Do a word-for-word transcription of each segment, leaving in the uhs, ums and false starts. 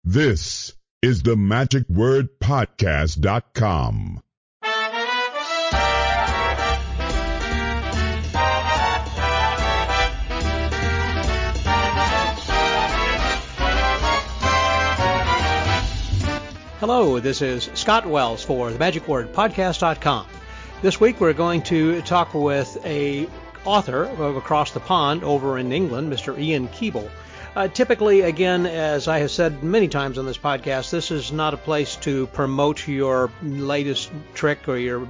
This is the magic word podcast dot com. Hello, this is Scott Wells for the magic word podcast dot com. This week we're going to talk with a author of Across the Pond over in England, Mister Ian Keeble. Uh, typically, again, as I have said many times on this podcast, this is not a place to promote your latest trick or your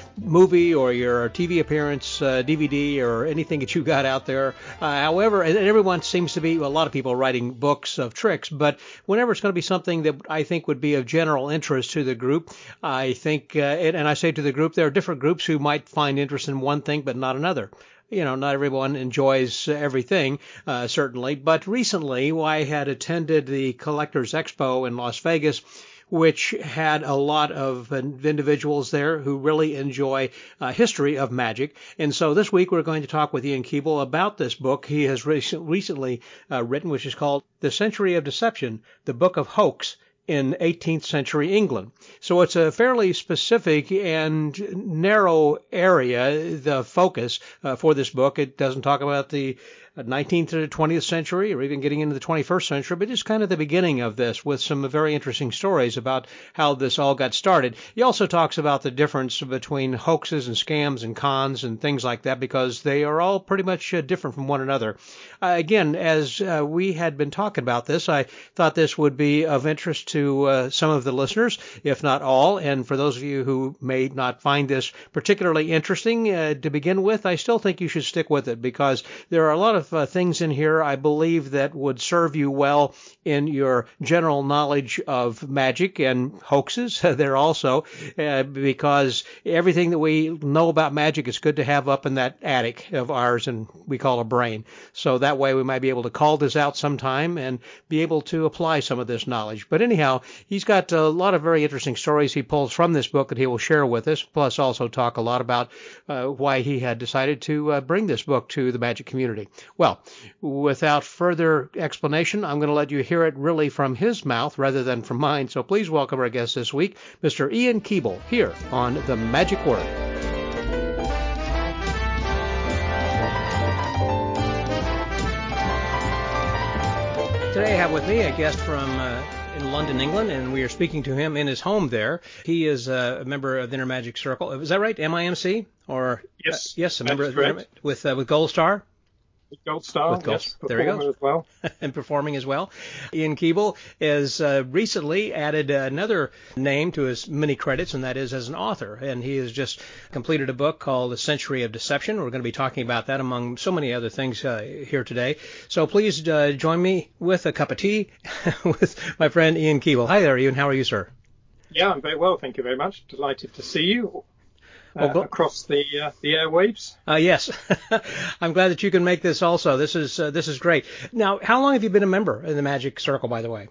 movie or your T V appearance, uh, D V D, or anything that you got out there. Uh, however, and everyone seems to be, well, a lot of people writing books of tricks, but whenever it's going to be something that I think would be of general interest to the group, I think, uh, and, and I say to the group, there are different groups who might find interest in one thing but not another. You know, not everyone enjoys everything, uh, certainly. But recently, I had attended the Collectors Expo in Las Vegas, which had a lot of individuals there who really enjoy uh, history of magic. And so this week we're going to talk with Ian Keeble about this book he has recent, recently uh, written, which is called The Century of Deception, the Book of Hoax in eighteenth century England. So it's a fairly specific and narrow area, the focus uh, for this book. It doesn't talk about the nineteenth or twentieth century or even getting into the twenty-first century, but just kind of the beginning of this with some very interesting stories about how this all got started. He also talks about the difference between hoaxes and scams and cons and things like that, because they are all pretty much uh, different from one another. Uh, again, as uh, we had been talking about this, I thought this would be of interest to uh, some of the listeners, if not all. And for those of you who may not find this particularly interesting uh, to begin with, I still think you should stick with it, because there are a lot of Uh, things in here I believe that would serve you well in your general knowledge of magic and hoaxes there also, uh, because everything that we know about magic is good to have up in that attic of ours and we call a brain. So that way we might be able to call this out sometime and be able to apply some of this knowledge. But anyhow, he's got a lot of very interesting stories he pulls from this book that he will share with us, plus also talk a lot about uh, why he had decided to uh, bring this book to the magic community. Well, without further explanation, I'm going to let you hear it really from his mouth rather than from mine. So please welcome our guest this week, Mister Ian Keeble, here on The Magic Word. Today I have with me a guest from uh, in London, England, and we are speaking to him in his home there. He is uh, a member of the Inner Magic Circle. Is that right? M I M C? Or Yes, uh, yes, a member of the, with uh, with Gold Star. Gold Star, with Gold, yes, there you go. As well. And performing as well. Ian Keeble has uh, recently added another name to his many credits, and that is as an author. And he has just completed a book called The Century of Deception. We're going to be talking about that among so many other things uh, here today. So please uh, join me with a cup of tea with my friend Ian Keeble. Hi there, Ian. How are you, sir? Yeah, I'm very well. Thank you very much. Delighted to see you. Uh, well, across the uh, the airwaves. Uh, yes, I'm glad that you can make this also. This is uh, this is great. Now, how long have you been a member in the Magic Circle, by the way?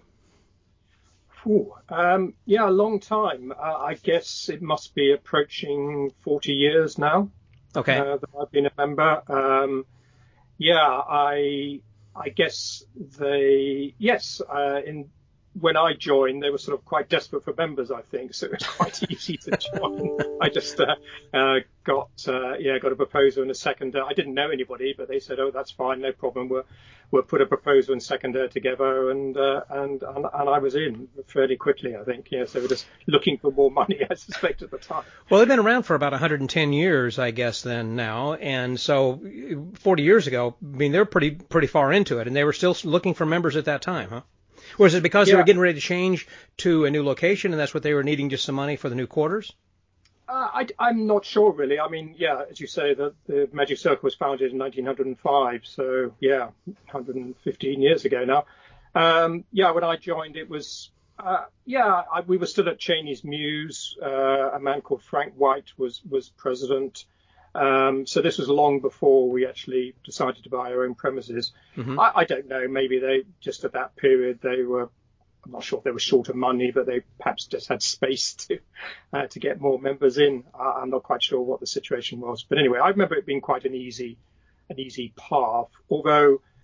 Ooh, um, yeah, a long time. Uh, I guess it must be approaching forty years now. Okay. Uh, that I've been a member. Um, yeah, I I guess they yes uh, in. When I joined, they were sort of quite desperate for members, I think, so it was quite easy to join. I just uh, uh, got uh, yeah got a proposal and a seconder. I didn't know anybody, but they said, "Oh, that's fine, no problem. We'll we'll put a proposal and seconder together," and uh, and, and and I was in fairly quickly, I think. Yeah, so they were just looking for more money, I suspect, at the time. Well, they've been around for about one hundred ten years, I guess, then now, and so forty years ago, I mean, they're pretty pretty far into it, and they were still looking for members at that time, huh? Or is it because yeah. they were getting ready to change to a new location, and that's what they were needing, just some money for the new quarters? Uh, I, I'm not sure, really. I mean, yeah, as you say, the, the Magic Circle was founded in nineteen oh five, so yeah, one hundred fifteen years ago now. Um, yeah, when I joined, it was, uh, yeah, I, we were still at Cheney's Mews. Uh, a man called Frank White was was president. Um, so this was long before we actually decided to buy our own premises. Mm-hmm. I, I don't know. Maybe they just at that period they were. I'm not sure if they were short of money, but they perhaps just had space to uh, to get more members in. Uh, I'm not quite sure what the situation was, but anyway, I remember it being quite an easy an easy path. Although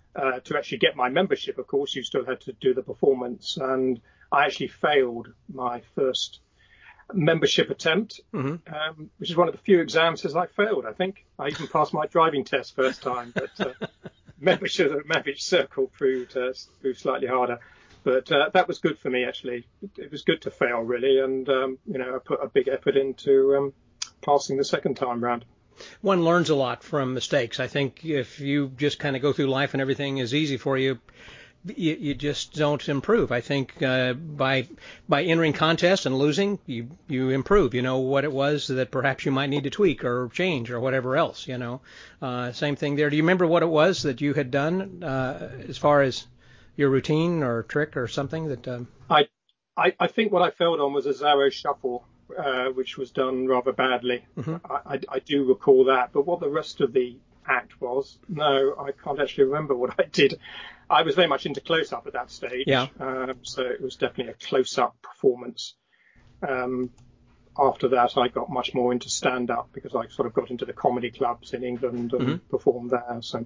uh, to actually get my membership, of course, you still had to do the performance. And I actually failed my first membership attempt, mm-hmm. um, which is one of the few exams I failed, I think. I even passed my driving test first time, but uh, membership at Magic Circle proved, uh, proved slightly harder. But uh, that was good for me, actually. It was good to fail, really, and um, you know, I put a big effort into um, passing the second time round. One learns a lot from mistakes. I think if you just kind of go through life and everything is easy for you, You, you just don't improve. I think uh, by by entering contests and losing, you you improve. You know what it was that perhaps you might need to tweak or change or whatever else. You know, uh, same thing there. Do you remember what it was that you had done uh, as far as your routine or trick or something that? Um... I, I I think what I failed on was a Zarro shuffle, uh, which was done rather badly. Mm-hmm. I, I I do recall that, but what the rest of the act was, no, I can't actually remember what I did. I was very much into close-up at that stage, yeah. um, so it was definitely a close-up performance. Um, after that, I got much more into stand-up because I sort of got into the comedy clubs in England and mm-hmm. performed there. So,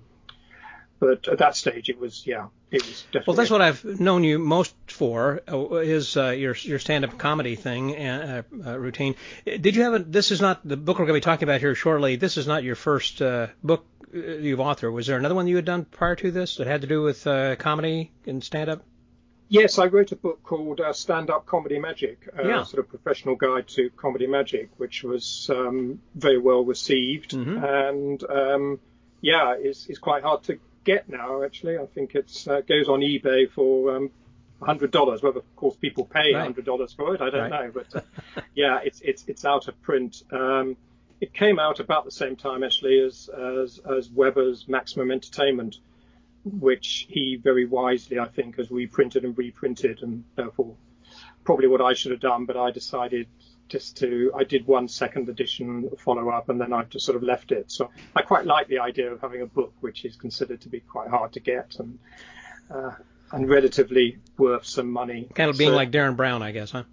but at that stage, it was yeah, it was definitely. Well, that's what I've known you most for is uh, your your stand-up comedy thing and uh, uh, routine. Did you have a? This is not the book we're going to be talking about here shortly. This is not your first uh, book you've authored. Was there another one you had done prior to this that had to do with uh, comedy and stand-up? Yes, I wrote a book called uh, Stand-Up Comedy Magic, a yeah. sort of professional guide to comedy magic, which was um, very well received. Mm-hmm. And um, yeah, it's, it's quite hard to get now, actually. I think it uh, goes on eBay for um, one hundred dollars. Whether, of course, people pay right. one hundred dollars for it, I don't right. know. But uh, yeah, it's it's it's out of print. Um, It came out about the same time, actually, as, as as Weber's Maximum Entertainment, which he very wisely, I think, has reprinted and reprinted, and therefore probably what I should have done. But I decided just to, I did one second edition follow-up, and then I've just sort of left it. So I quite like the idea of having a book which is considered to be quite hard to get and uh, and relatively worth some money. Kind of being so, like Darren Brown, I guess, huh?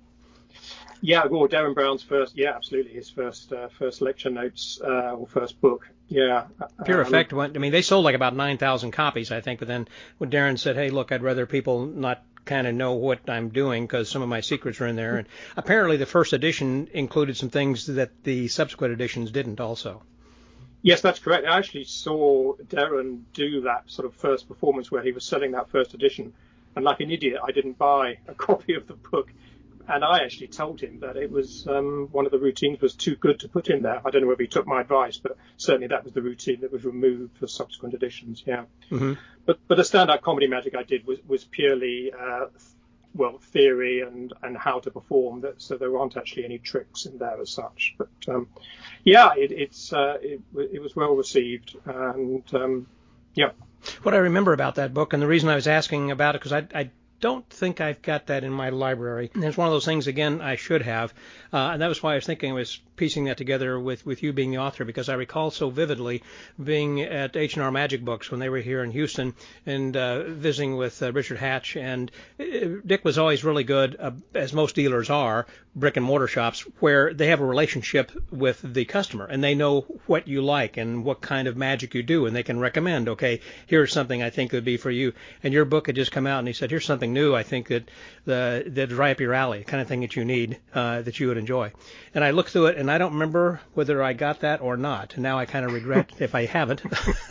Yeah, well, Darren Brown's first, yeah, absolutely, his first uh, first lecture notes uh, or first book, yeah. Pure um, Effect went. I mean, they sold like about nine thousand copies, I think. But then when Darren said, "Hey, look, I'd rather people not kind of know what I'm doing because some of my secrets are in there," and apparently the first edition included some things that the subsequent editions didn't, also. Yes, that's correct. I actually saw Darren do that sort of first performance where he was selling that first edition, and like an idiot, I didn't buy a copy of the book. And I actually told him that it was um, one of the routines was too good to put in there. I don't know whether he took my advice, but certainly that was the routine that was removed for subsequent editions. Yeah. Mm-hmm. But but the stand-up comedy magic I did was was purely uh, well theory and, and how to perform. That so there aren't actually any tricks in there as such. But um, yeah, it, it's uh, it, it was well received and um, yeah. What I remember about that book, and the reason I was asking about it, because I. I don't think I've got that in my library. And it's one of those things, again, I should have. Uh, and that was why I was thinking I was piecing that together with, with you being the author, because I recall so vividly being at H and R Magic Books when they were here in Houston and uh, visiting with uh, Richard Hatch. And uh, Dick was always really good, uh, as most dealers are, brick and mortar shops, where they have a relationship with the customer and they know what you like and what kind of magic you do. And they can recommend, okay, here's something I think would be for you. And your book had just come out and he said, here's something new, I think that the that's right up your alley, kind of thing that you need, uh, that you would enjoy. And I looked through it, and I don't remember whether I got that or not. And now I kind of regret if I haven't.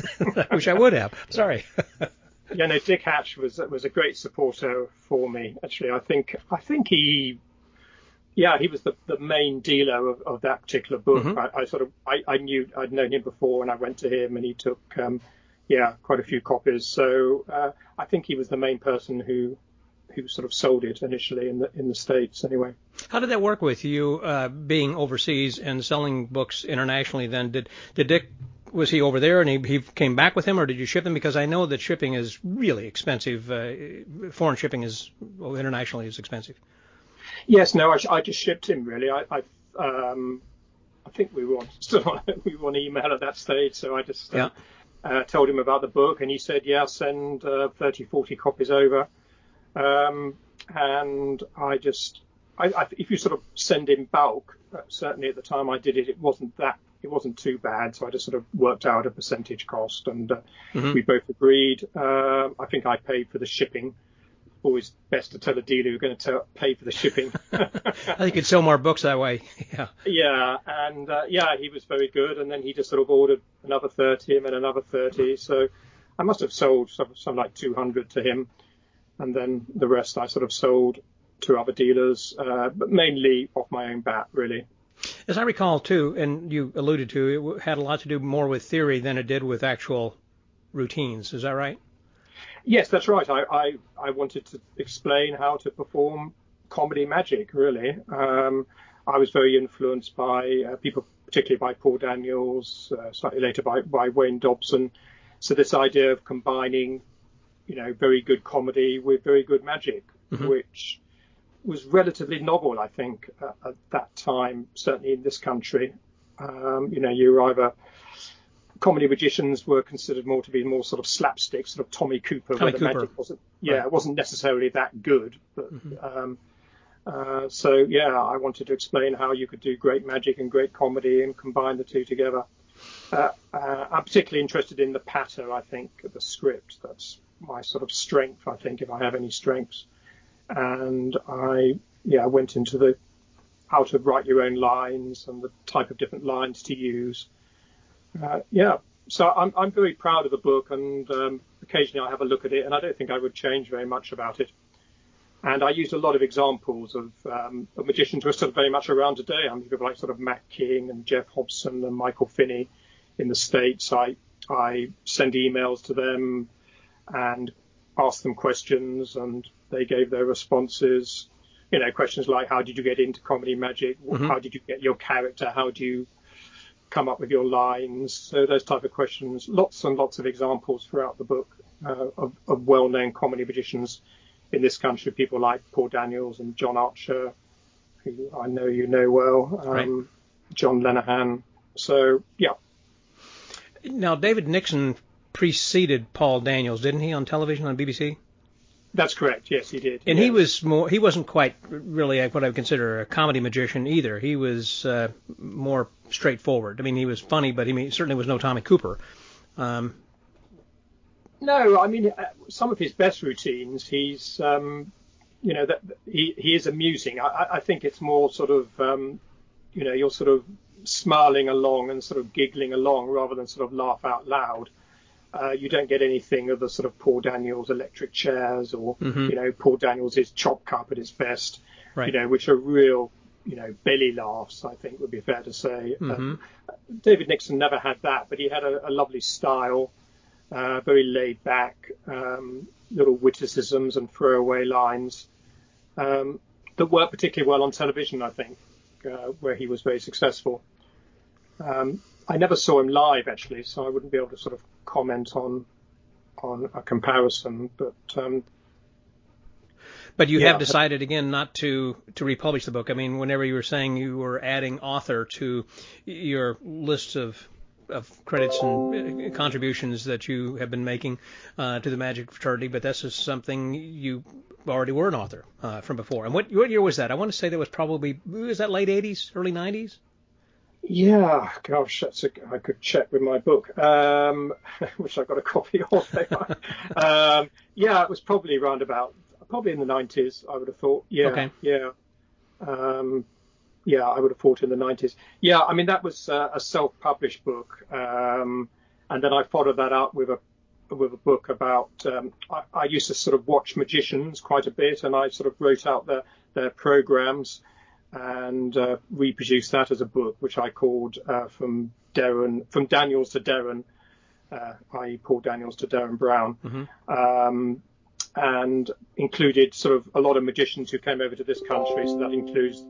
I wish I would have. Sorry. Yeah, no, Dick Hatch was was a great supporter for me. Actually, I think I think he, yeah, he was the, the main dealer of, of that particular book. Mm-hmm. I, I sort of I, I knew I'd known him before, and I went to him, and he took. Um, Yeah, quite a few copies. So uh, I think he was the main person who who sort of sold it initially in the in the States anyway. How did that work with you uh, being overseas and selling books internationally then? Did did Dick, was he over there and he, he came back with him, or did you ship them? Because I know that shipping is really expensive. Uh, foreign shipping is, well, internationally is expensive. Yes, no, I, I just shipped him really. I I, um, I think we were on, still on, we were on email at that stage, so I just uh, yeah. uh, told him about the book, and he said, yeah, send uh, thirty, forty copies over. Um, and I just, I, I, if you sort of send in bulk, uh, certainly at the time I did it, it wasn't that it wasn't too bad. So I just sort of worked out a percentage cost, and uh, Mm-hmm. we both agreed. Uh, I think I paid for the shipping. Always best to tell a dealer you're going to pay for the shipping. I think you'd sell more books that way. Yeah. Yeah, and uh, yeah, he was very good. And then he just sort of ordered another thirty and then another thirty. So I must have sold some, some like two hundred to him. And then the rest I sort of sold to other dealers, uh, but mainly off my own bat, really. As I recall, too, and you alluded to, it had a lot to do more with theory than it did with actual routines. Is that right? Yes, that's right. I, I, I wanted to explain how to perform comedy magic, really. Um, I was very influenced by uh, people, particularly by Paul Daniels, uh, slightly later by, by Wayne Dobson. So this idea of combining, you know, very good comedy with very good magic, Mm-hmm. which was relatively novel, I think, uh, at that time, certainly in this country. Um, you know, you were either... Comedy magicians were considered more to be more sort of slapstick, sort of Tommy Cooper, Tommy where the Cooper. magic wasn't, yeah, Right. it wasn't necessarily that good. But Mm-hmm. um, uh, so, yeah, I wanted to explain how you could do great magic and great comedy and combine the two together. Uh, uh, I'm particularly interested in the patter, I think, of the script. That's my sort of strength, I think, if I have any strengths. And I, yeah, went into the how to write your own lines and the type of different lines to use. Uh, yeah, so I'm I'm very proud of the book, and um, occasionally I have a look at it, and I don't think I would change very much about it. And I used a lot of examples of, um, of magicians who are still very much around today. I mean, people like sort of Matt King and Jeff Hobson and Michael Finney in the States. I I send emails to them and asked them questions, and they gave their responses. You know, questions like, how did you get into comedy magic? Mm-hmm. How did you get your character? How do you come up with your lines? So those type of questions. Lots and lots of examples throughout the book uh, of, of well-known comedy magicians in this country. People like Paul Daniels and John Archer, who I know you know well. Um, Right. John Lenahan. So yeah. Now, David Nixon preceded Paul Daniels, didn't he, on television on B B C? That's correct. Yes, he did. And yes. he was more, he wasn't quite really what I would consider a comedy magician either. He was uh, more straightforward. I mean, he was funny, but he certainly was no Tommy Cooper. Um, No, I mean, uh, some of his best routines, he's, um, you know, that he, he is amusing. I, I think it's more sort of, um, you know, you're sort of smiling along and sort of giggling along rather than sort of laugh out loud. Uh, you don't get anything of the sort of Paul Daniels electric chairs or, mm-hmm. you know, Paul Daniels' his chop cup at his best, right. you know, which are real, you know, belly laughs, I think would be fair to say. Mm-hmm. Um, David Nixon never had that, but he had a, a lovely style, uh, very laid back, um, little witticisms and throwaway lines um, that worked particularly well on television, I think, uh, where he was very successful. Um, I never saw him live, actually, so I wouldn't be able to sort of comment on on a comparison. But um, but you yeah. have decided again not to to republish the book. I mean, whenever you were saying you were adding author to your list of of credits and contributions that you have been making uh, to the Magic Fraternity, but this is something you already were an author uh, from before. And what what year was that? I want to say that was probably was that late eighties, early nineties. Yeah, gosh, that's a, I could check with my book, um, which I got a copy of. um, yeah, it was probably around about, probably in the nineties, I would have thought. Yeah, okay. yeah. Um, yeah, I would have thought in the nineties. Yeah, I mean, that was uh, a self-published book. Um, and then I followed that up with a with a book about, um, I, I used to sort of watch magicians quite a bit, and I sort of wrote out their, their programs and uh, reproduced that as a book, which I called uh, from Darren, from Daniels to Darren, uh, that is. Paul Daniels to Darren Brown, mm-hmm. um, and included sort of a lot of magicians who came over to this country. So that includes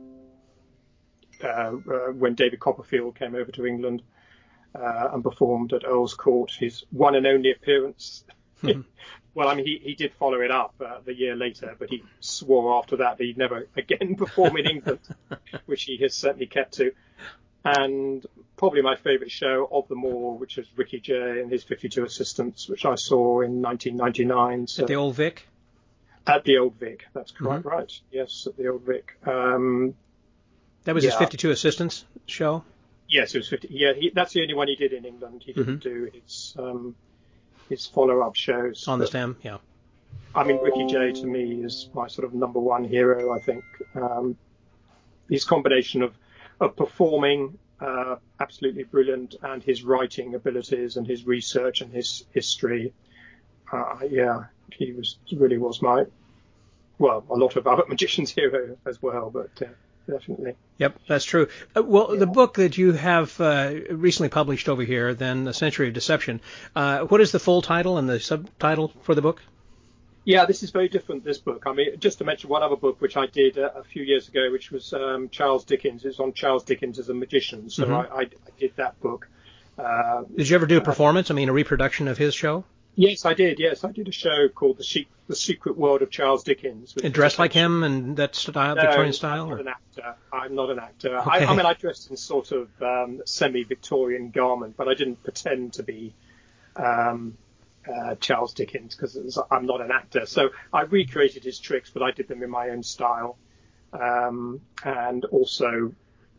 uh, uh, when David Copperfield came over to England uh, and performed at Earl's Court, his one and only appearance. Mm-hmm. Well, I mean, he, he did follow it up uh, the year later, but he swore after that that he'd never again perform in England, which he has certainly kept to. And probably my favourite show of them all, which was Ricky Jay and his fifty-two Assistants, which I saw in nineteen ninety-nine. So, at the Old Vic? At the Old Vic, that's quite mm-hmm. right. Yes, at the Old Vic. Um, that was yeah. his fifty-two Assistants show? Yes, it was fifty. Yeah, he, that's the only one he did in England. He didn't mm-hmm. do his um, his follow-up shows. On the Stem, yeah. I mean, Ricky Jay to me is my sort of number one hero. I think um, his combination of of performing, uh, absolutely brilliant, and his writing abilities and his research and his history. Uh, yeah, he was really was my, well, a lot of other magicians' hero as well, but uh, definitely. Yep, that's true. Uh, well, yeah. The book that you have uh, recently published over here, then, A Century of Deception, uh, what is the full title and the subtitle for the book? Yeah, this is very different, this book. I mean, just to mention one other book which I did uh, a few years ago, which was um, Charles Dickens. It's on Charles Dickens as a magician, so mm-hmm. I, I, I did that book. Uh, did you ever do a performance, I mean, a reproduction of his show? Yes, I did. Yes, I did a show called The, she- the Secret World of Charles Dickens. And dressed like him and that style, no, Victorian style? I'm not or? an actor. I'm not an actor. Okay. I, I mean, I dressed in sort of um, semi-Victorian garment, but I didn't pretend to be um, uh, Charles Dickens because I'm not an actor. So I recreated his tricks, but I did them in my own style. Um, and also,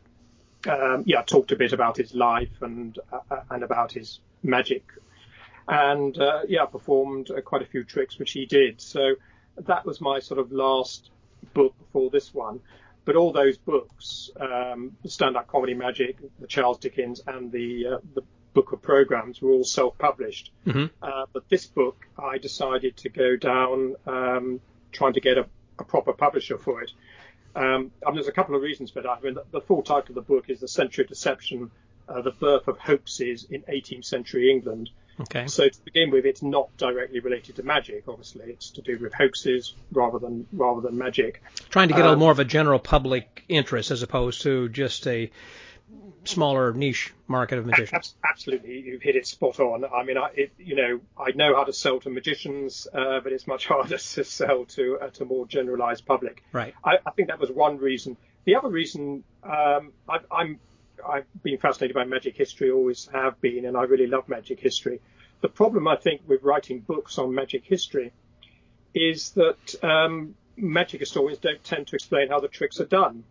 um, yeah, talked a bit about his life and uh, and about his magic. And, uh, yeah, performed uh, quite a few tricks, which he did. So that was my sort of last book before this one. But all those books, um, the Stand-Up Comedy Magic, the Charles Dickens, and the uh, the Book of Programs were all self-published. Mm-hmm. Uh, but this book, I decided to go down um, trying to get a, a proper publisher for it. Um, I mean, there's a couple of reasons for that. I mean, the, the full title of the book is The Century of Deception, uh, The Birth of Hoaxes in eighteenth Century England. Okay. So to begin with, it's not directly related to magic. Obviously, it's to do with hoaxes rather than rather than magic. Trying to get um, a more of a general public interest as opposed to just a smaller niche market of magicians. Absolutely, you've hit it spot on. I mean, I, it, you know, I know how to sell to magicians, uh, but it's much harder to sell to uh, to more generalized public. Right. I, I think that was one reason. The other reason, um, I, I'm. I've been fascinated by magic history, always have been, and I really love magic history. The problem, I think, with writing books on magic history is that um, magic historians don't tend to explain how the tricks are done.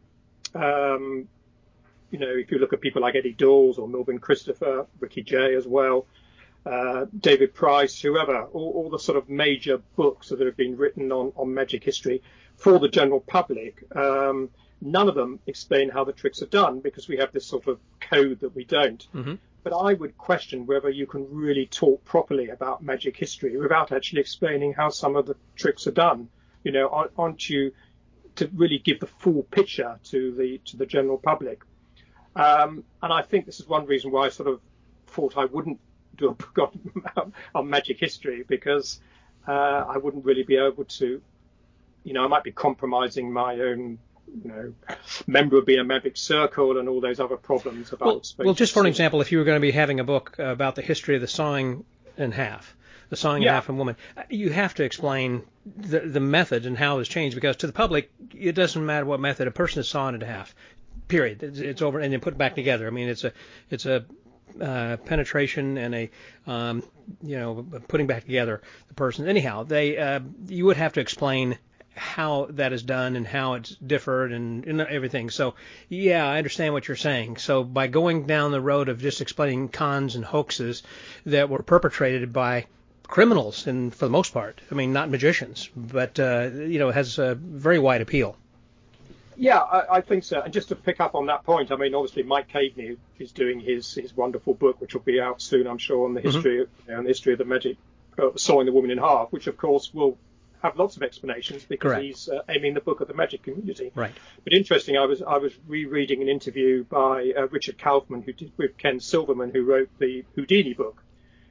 Um, you know, if you look at people like Eddie Dawes or Milton Christopher, Ricky Jay as well, uh, David Price, whoever, all, all the sort of major books that have been written on, on magic history for the general public, um, none of them explain how the tricks are done because we have this sort of code that we don't. Mm-hmm. But I would question whether you can really talk properly about magic history without actually explaining how some of the tricks are done. You know, aren't you to really give the full picture to the to the general public? Um, and I think this is one reason why I sort of thought I wouldn't do a book on, on magic history because uh, I wouldn't really be able to, you know, I might be compromising my own, you know, member of being a magic circle and all those other problems about well, well, just for an example, if you were going to be having a book about the history of the sawing in half, the sawing yeah. in half a woman, you have to explain the, the method and how it's changed because to the public, it doesn't matter what method. A person is sawing it in half, period. It's, it's over and then put it back together. I mean, it's a it's a uh, penetration and a um, you know putting back together the person. Anyhow, they uh, you would have to explain how that is done and how it's differed and, and everything. So, yeah, I understand what you're saying. So by going down the road of just explaining cons and hoaxes that were perpetrated by criminals, and for the most part, I mean, not magicians, but, uh, you know, it has a very wide appeal. Yeah, I, I think so. And just to pick up on that point, I mean, obviously Mike Caveney is doing his, his wonderful book, which will be out soon, I'm sure, on the history, mm-hmm. you know, on the history of the magic, uh, sawing the woman in half, which of course will have lots of explanations because Correct. he's uh, aiming the book at the magic community. Right. But interesting, I was I was rereading an interview by uh, Richard Kaufman, who did with Ken Silverman, who wrote the Houdini book.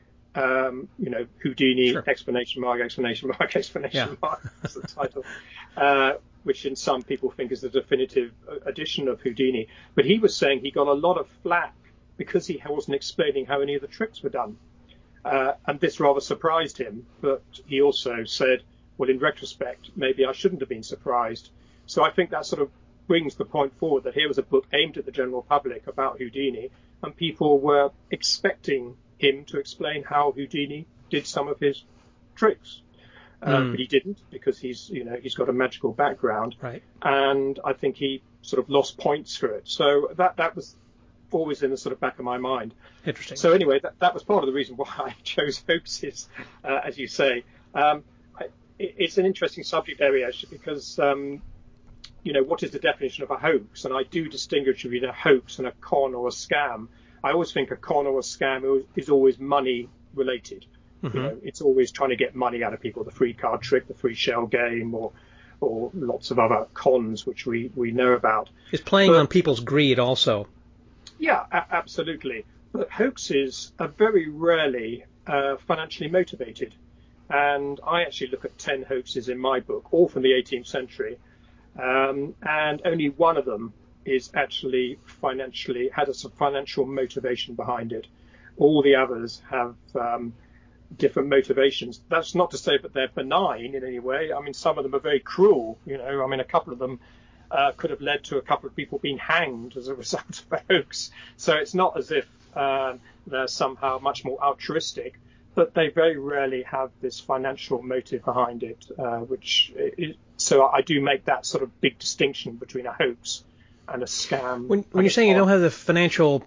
Um, you know, Houdini, sure. explanation mark, explanation mark, explanation yeah. mark. That's the title. Uh, which in some people think is the definitive edition of Houdini. But he was saying he got a lot of flack because he wasn't explaining how any of the tricks were done. Uh, and this rather surprised him. But he also said, well, in retrospect, maybe I shouldn't have been surprised. So I think that sort of brings the point forward that here was a book aimed at the general public about Houdini, and people were expecting him to explain how Houdini did some of his tricks. Uh, mm. But he didn't because he's, you know, he's got a magical background. Right. And I think he sort of lost points for it. So that, that was always in the sort of back of my mind. Interesting. So anyway, that, that was part of the reason why I chose hoaxes, uh, as you say. Um, I, it, it's an interesting subject area, actually, because, um, you know, what is the definition of a hoax? And I do distinguish between a hoax and a con or a scam. I always think a con or a scam is always money related. Mm-hmm. You know, it's always trying to get money out of people, the free card trick, the free shell game, or or lots of other cons which we, we know about. It's playing but, on people's greed also. Yeah, a- absolutely. But hoaxes are very rarely uh, financially motivated. And I actually look at ten hoaxes in my book, all from the eighteenth century. Um, and only one of them is actually financially, had a financial motivation behind it. All the others have um, different motivations. That's not to say that they're benign in any way. I mean, some of them are very cruel. You know, I mean, a couple of them uh, could have led to a couple of people being hanged as a result of a hoax. So it's not as if uh, they're somehow much more altruistic, but they very rarely have this financial motive behind it, uh, which is, so I do make that sort of big distinction between a hoax and a scam. When, when you're saying you don't have the financial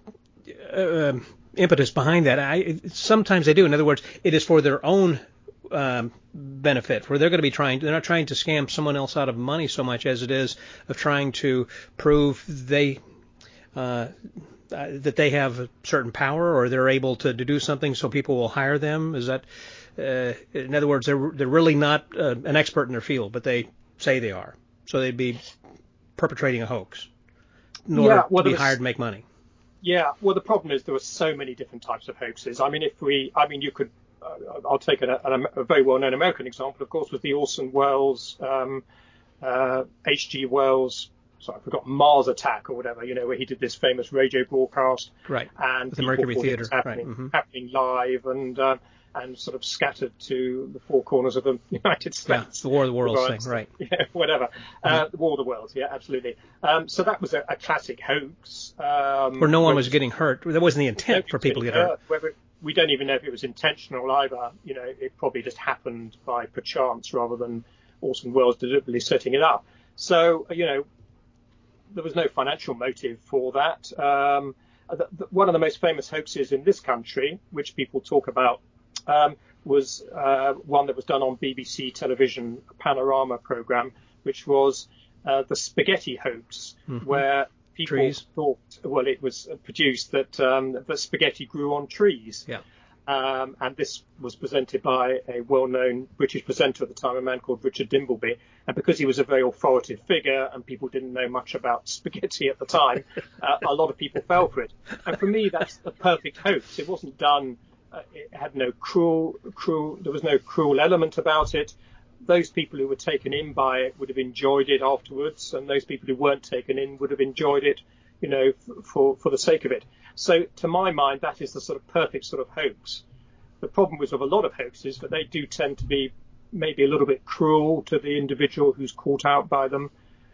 uh, impetus behind that, I, sometimes they do. In other words, it is for their own um, benefit, where they're going to be trying. They're not trying to scam someone else out of money so much as it is of trying to prove they uh, that they have a certain power or they're able to, to do something, so people will hire them. Is that, uh, in other words, they're they're really not uh, an expert in their field, but they say they are, so they'd be perpetrating a hoax in order yeah, well, to be was, hired and make money. Yeah, well, the problem is there were so many different types of hoaxes. I mean, if we, I mean, you could, uh, I'll take a, a, a very well-known American example, of course, was the Orson Welles, um, uh, H G Wells, sorry, I forgot, Mars Attack or whatever, you know, where he did this famous radio broadcast. Right, and with the Mercury Theatre. Happening, right. Mm-hmm. happening live and uh, and sort of scattered to the four corners of the United States. Yeah, the War of the Worlds thing, right. Yeah, whatever. Mm-hmm. Uh, the War of the Worlds, yeah, absolutely. Um, so that was a, a classic hoax. Um, where no one was getting hurt. That wasn't the intent for people to get hurt. hurt. Whether, we don't even know if it was intentional either. You know, it probably just happened by perchance rather than Orson Welles deliberately setting it up. So, you know, there was no financial motive for that. Um, the, the, one of the most famous hoaxes in this country, which people talk about, um, was uh, one that was done on B B C television, a Panorama program, which was uh, the spaghetti hoax, mm-hmm. where people trees. thought, well, it was produced that um, that spaghetti grew on trees. Yeah. Um, and this was presented by a well-known British presenter at the time, a man called Richard Dimbleby. And because he was a very authoritative figure and people didn't know much about spaghetti at the time, uh, a lot of people fell for it. And for me, that's the perfect hoax. It wasn't done. Uh, it had no cruel, cruel. There was no cruel element about it. Those people who were taken in by it would have enjoyed it afterwards, and those people who weren't taken in would have enjoyed it, you know, for for the sake of it. So, to my mind, that is the sort of perfect sort of hoax. The problem with a lot of hoaxes that they do tend to be maybe a little bit cruel to the individual who's caught out by them.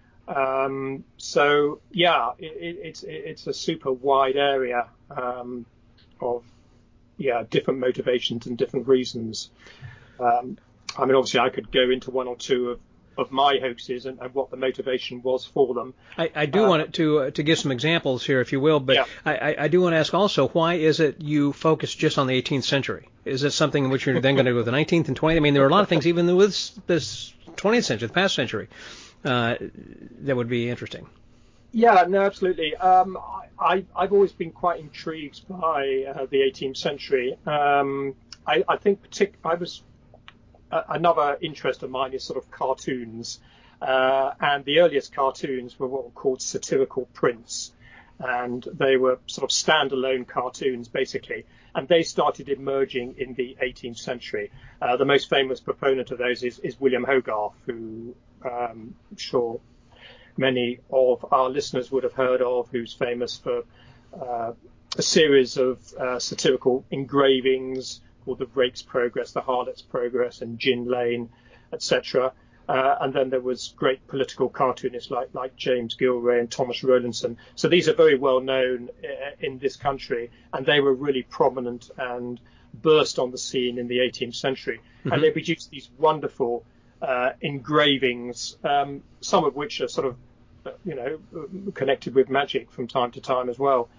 Um, so, yeah, it, it, it's it's a super wide area um, of yeah different motivations and different reasons. Um, I mean, obviously, I could go into one or two of, of my hoaxes and, and what the motivation was for them. I, I do uh, want to uh, to give some examples here, if you will, but yeah. I, I do want to ask also, why is it you focus just on the eighteenth century? Is it something in which you're then going to go with the nineteenth and twentieth? I mean, there are a lot of things, even with this twentieth century, the past century, uh, that would be interesting. Yeah, no, absolutely. Um, I, I've always been quite intrigued by uh, the eighteenth century. Um, I, I think partic- I was uh, another interest of mine is sort of cartoons, uh, and the earliest cartoons were what were called satirical prints, and they were sort of standalone cartoons basically, and they started emerging in the eighteenth century. Uh, the most famous proponent of those is, is William Hogarth, who um, I'm sure many of our listeners would have heard of, who's famous for uh, a series of uh, satirical engravings called The Rake's Progress, The Harlot's Progress, and Gin Lane, et cetera. Uh, and then there was great political cartoonists like, like James Gilray and Thomas Rowlandson. So these are very well known uh, in this country, and they were really prominent and burst on the scene in the eighteenth century. Mm-hmm. And they produced these wonderful uh, engravings, um, some of which are sort of, you know, connected with magic from time to time as well.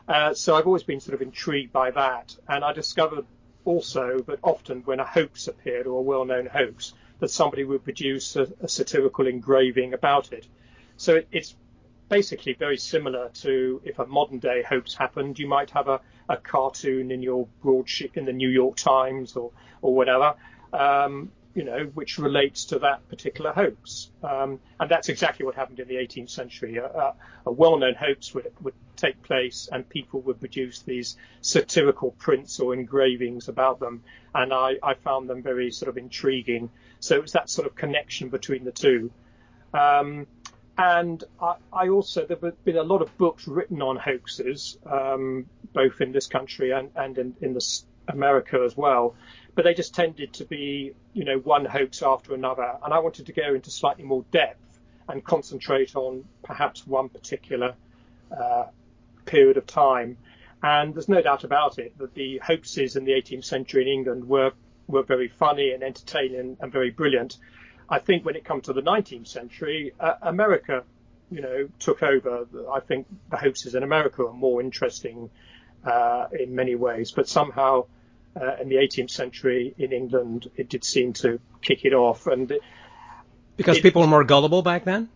Uh, so I've always been sort of intrigued by that. And I discovered also that often when a hoax appeared, or a well-known hoax, that somebody would produce a, a satirical engraving about it. So it, it's basically very similar to if a modern day hoax happened, you might have a, a cartoon in your broadsheet in the New York Times or, or whatever, um, you know, which relates to that particular hoax. Um, and that's exactly what happened in the eighteenth century. A, a, a well-known hoax would, would take place and people would produce these satirical prints or engravings about them. And I, I found them very sort of intriguing. So it was that sort of connection between the two. Um, and I, I also, there have been a lot of books written on hoaxes, um, both in this country and, and in, in the, America as well. But they just tended to be, you know, one hoax after another. And I wanted to go into slightly more depth and concentrate on perhaps one particular uh, period of time. And there's no doubt about it that the hoaxes in the eighteenth century in England were, were very funny and entertaining and very brilliant. I think when it comes to the nineteenth century, uh, America, you know, took over. I think the hoaxes in America are more interesting uh, in many ways, but somehow Uh, in the eighteenth century in England, it did seem to kick it off. And it, because it, people were more gullible back then?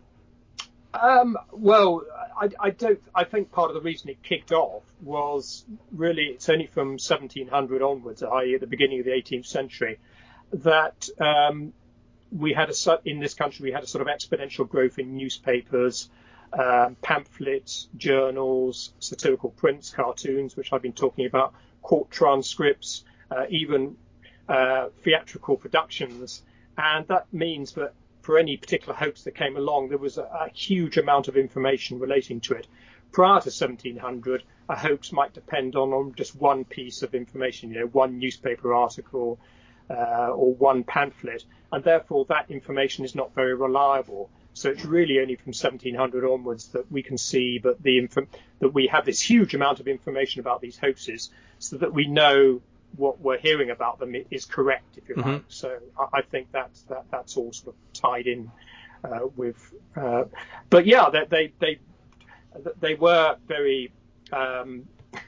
Um, well, I, I don't. I think part of the reason it kicked off was really it's only from seventeen hundred onwards, that is, at the beginning of the eighteenth century, that um, we had a in this country we had a sort of exponential growth in newspapers, um, pamphlets, journals, satirical prints, cartoons, which I've been talking about, court transcripts. Uh, even uh, theatrical productions, and that means that for any particular hoax that came along, there was a, a huge amount of information relating to it. Prior to seventeen hundred, a hoax might depend on, on just one piece of information, you know, one newspaper article uh, or one pamphlet, and therefore that information is not very reliable. So it's really only from seventeen hundred onwards that we can see that the inf- that we have this huge amount of information about these hoaxes, so that we know what we're hearing about them is correct, if you like. Mm-hmm. So I, I think that's that that's all sort of tied in uh, with. Uh, but yeah, they they they, they were very um,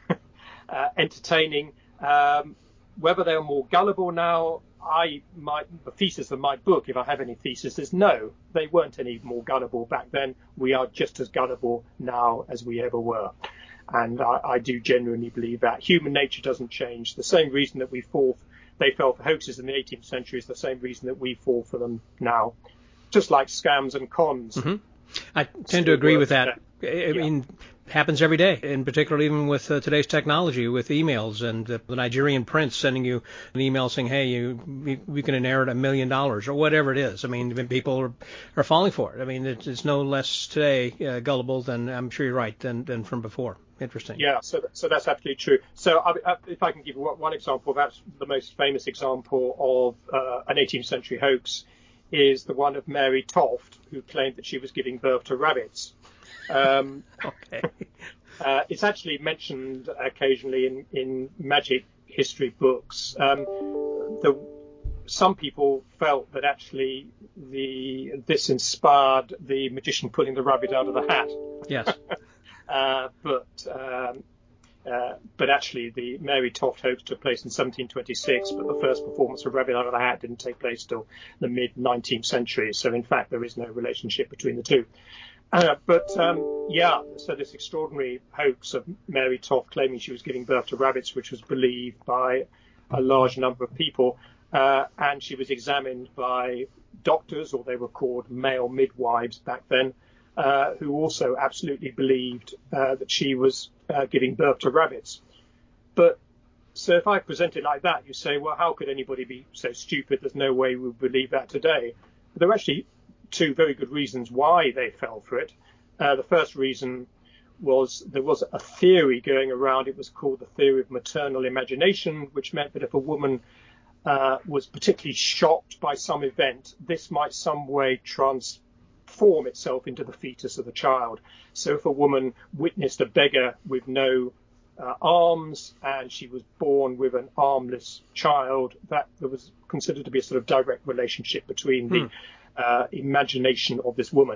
uh, entertaining. Um, whether they're more gullible now, I my the thesis of my book, if I have any thesis, is no, they weren't any more gullible back then. We are just as gullible now as we ever were. And I, I do genuinely believe that human nature doesn't change. The same reason that we fall, they fell for hoaxes in the eighteenth century is the same reason that we fall for them now. Just like scams and cons. Mm-hmm. I tend to agree with that. I yeah. mean, happens every day, in particular even with uh, today's technology, with emails and uh, the Nigerian prince sending you an email saying, hey, you we, we can inherit a million dollars or whatever it is. I mean, people are, are falling for it. I mean, it's, it's no less today uh, gullible than, I'm sure you're right, than, than from before. Interesting. Yeah, so so that's absolutely true. So I, if I can give one example, that's the most famous example of uh, an eighteenth century hoax is the one of Mary Toft, who claimed that she was giving birth to rabbits. Um, okay. uh, it's actually mentioned occasionally in, in magic history books. Um, the, some people felt that actually the this inspired the magician pulling the rabbit out of the hat. Yes. uh, but um, Uh, but actually, the Mary Toft hoax took place in seventeen twenty-six, but the first performance of Rabbit Out of the Hat didn't take place till the mid-nineteenth century. So, in fact, there is no relationship between the two. Uh, but, um, yeah, so this extraordinary hoax of Mary Toft claiming she was giving birth to rabbits, which was believed by a large number of people, uh, and she was examined by doctors, or they were called male midwives back then, Uh, who also absolutely believed uh, that she was uh, giving birth to rabbits. But so if I present it like that, you say, well, how could anybody be so stupid? There's no way we would believe that today. But there are actually two very good reasons why they fell for it. Uh, the first reason was there was a theory going around. It was called the theory of maternal imagination, which meant that if a woman uh, was particularly shocked by some event, this might some way trans form itself into the fetus of the child. So if a woman witnessed a beggar with no uh, arms and she was born with an armless child, that there was considered to be a sort of direct relationship between hmm. the uh, imagination of this woman.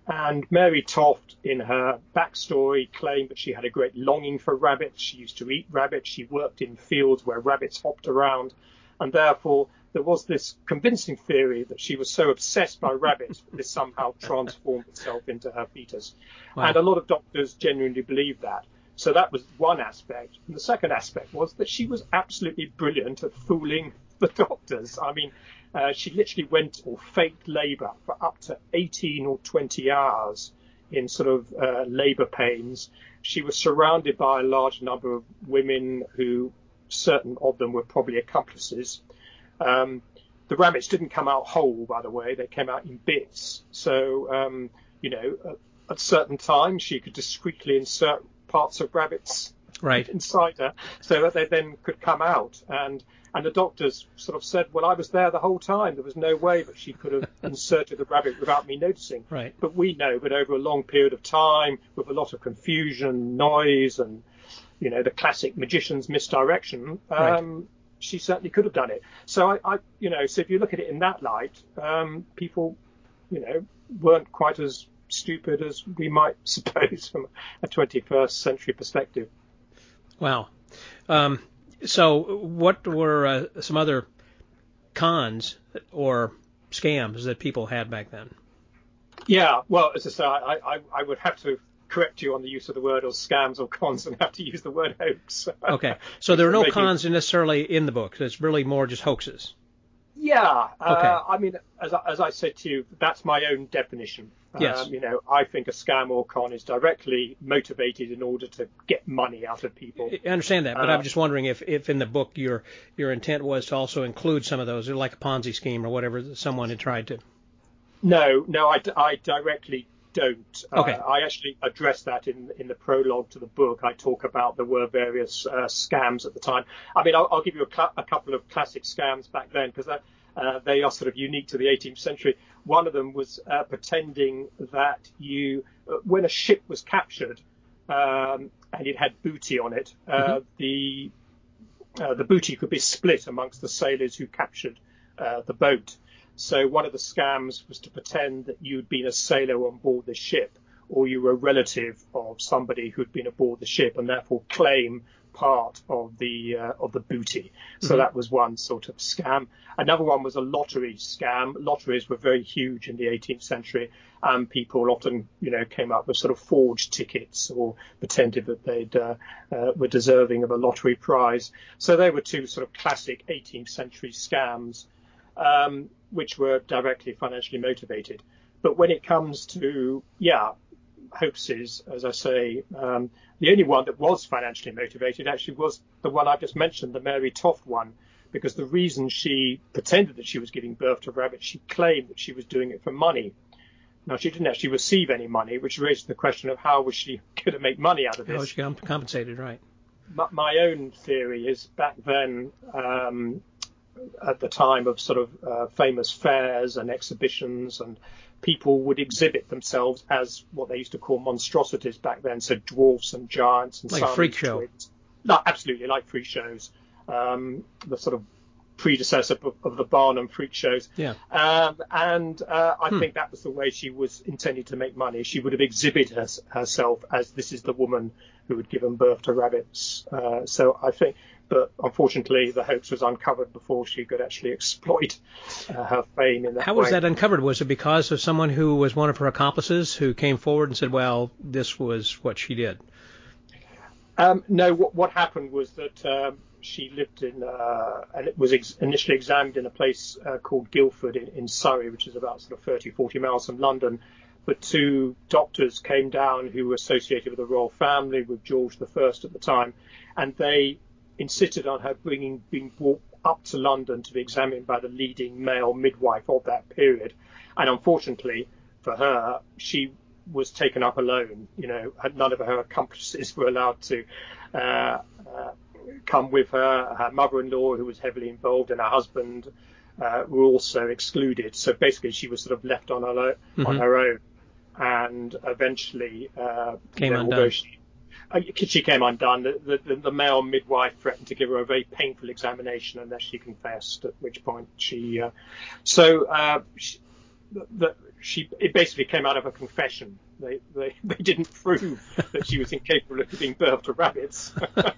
And Mary Toft, in her backstory, claimed that she had a great longing for rabbits. She used to eat rabbits. She worked in fields where rabbits hopped around. And therefore, there was this convincing theory that she was so obsessed by rabbits that this somehow transformed itself into her fetus. Wow. And a lot of doctors genuinely believed that. So that was one aspect. And the second aspect was that she was absolutely brilliant at fooling the doctors. I mean, uh, she literally went or faked labour for up to eighteen or twenty hours in sort of uh, labour pains. She was surrounded by a large number of women who, certain of them were probably accomplices. Um, the rabbits didn't come out whole, by the way. They came out in bits. So, um, you know, at, at certain times she could discreetly insert parts of rabbits right. inside her so that they then could come out. And and the doctors sort of said, well, I was there the whole time. There was no way that she could have inserted the rabbit without me noticing. Right. But we know that over a long period of time, with a lot of confusion, noise, and, you know, the classic magician's misdirection, um, right. she certainly could have done it. So, I, I, you know, so if you look at it in that light, um, people, you know, weren't quite as stupid as we might suppose from a twenty-first century perspective. Wow. Um, so what were uh, some other cons or scams that people had back then? Yeah, well, as I say, I, I, I would have to correct you on the use of the word or scams or cons and have to use the word hoax. Okay. So there are no making... cons necessarily in the book. It's really more just hoaxes. Yeah. Uh, okay. I mean, as I, as I said to you, that's my own definition. Yes. Um, you know, I think a scam or con is directly motivated in order to get money out of people. I understand that, but uh, I'm just wondering if, if in the book your your intent was to also include some of those, like a Ponzi scheme or whatever someone had tried to. No, no, I, I directly don't. Okay. Uh, I actually address that in in the prologue to the book. I talk about there were various uh, scams at the time. I mean, I'll, I'll give you a, cl- a couple of classic scams back then because uh, they are sort of unique to the eighteenth century. One of them was uh, pretending that you, uh, when a ship was captured um, and it had booty on it, uh, mm-hmm. the uh, the booty could be split amongst the sailors who captured uh, the boat. So one of the scams was to pretend that you'd been a sailor on board the ship, or you were a relative of somebody who'd been aboard the ship, and therefore claim part of the uh, of the booty. So mm-hmm. that was one sort of scam. Another one was a lottery scam. Lotteries were very huge in the eighteenth century, and people often, you know, came up with sort of forged tickets or pretended that they'd uh, uh, were deserving of a lottery prize. So they were two sort of classic eighteenth century scams, um, which were directly financially motivated. But when it comes to, yeah, hoaxes, as I say, um, the only one that was financially motivated actually was the one I've just mentioned, the Mary Toft one, because the reason she pretended that she was giving birth to rabbits, she claimed that she was doing it for money. Now, she didn't actually receive any money, which raised the question of how was she going to make money out of this? How was she compensated, right? My, my own theory is back then, um, at the time of sort of uh, famous fairs and exhibitions, and people would exhibit themselves as what they used to call monstrosities back then, so dwarfs and giants and like a freak show. Twins. No, absolutely, like freak shows, um, the sort of predecessor of, of the Barnum freak shows. Yeah. Um, and uh, I hmm. think that was the way she was intending to make money. She would have exhibited her, herself as this is the woman who had given birth to rabbits. Uh, so I think, but unfortunately, the hoax was uncovered before she could actually exploit uh, her fame in that How way. was that uncovered? Was it because of someone who was one of her accomplices who came forward and said, well, this was what she did? Um, no, what, what happened was that um, she lived in, uh, and it was ex- initially examined in a place uh, called Guildford in, in Surrey, which is about sort of thirty, forty miles from London. But two doctors came down who were associated with the royal family, with George the First at the time, and they insisted on her bringing, being brought up to London to be examined by the leading male midwife of that period. And unfortunately for her, she was taken up alone. You know, none of her accomplices were allowed to uh, uh, come with her. Her mother-in-law, who was heavily involved, and her husband uh, were also excluded. So basically, she was sort of left on her, mm-hmm. on her own. And eventually, uh, came you know, undone. She, uh, she came undone. The, the, the male midwife threatened to give her a very painful examination unless she confessed. At which point she, uh, so uh, she, the, she it basically came out of a confession. They they, they didn't prove that she was incapable of giving birth to rabbits. That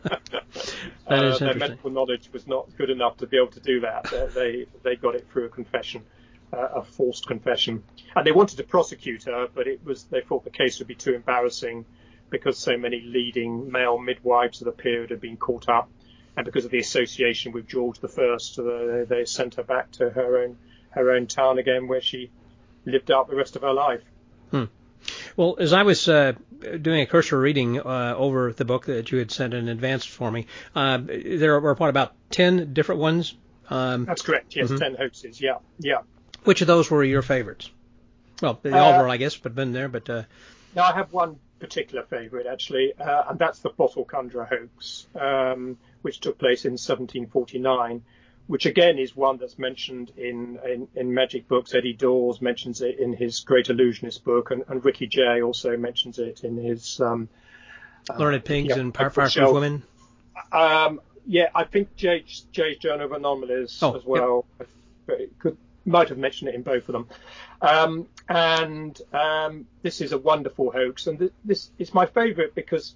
is uh, their interesting. medical knowledge was not good enough to be able to do that. Uh, they they got it through a confession, uh, a forced confession, and they wanted to prosecute her, but it was they thought the case would be too embarrassing because so many leading male midwives of the period had been caught up, and because of the association with George the First, uh, they sent her back to her own her own town again, where she lived out the rest of her life. Hmm. Well, as I was uh, doing a cursory reading uh, over the book that you had sent in advance for me, uh, there were what, about ten different ones? Um, That's correct. Yes, mm-hmm. ten hoaxes. Yeah, yeah. Which of those were your favorites? Well, they Uh, all were, I guess, but been there. But uh, now I have one particular favourite actually, uh, and that's the Bottle Conjurer hoax, um, which took place in seventeen forty-nine. Which again is one that's mentioned in, in, in magic books. Eddie Dawes mentions it in his Great Illusionist book, and, and Ricky Jay also mentions it in his um, Learned uh, Pigs yeah, and Fire- Fireproof Fireproof Women. Um, yeah, I think Jay's, Jay's Journal of Anomalies Oh, as well. Yep. Could might have mentioned it in both of them. Um, and um, this is a wonderful hoax, and th- this is my favourite because.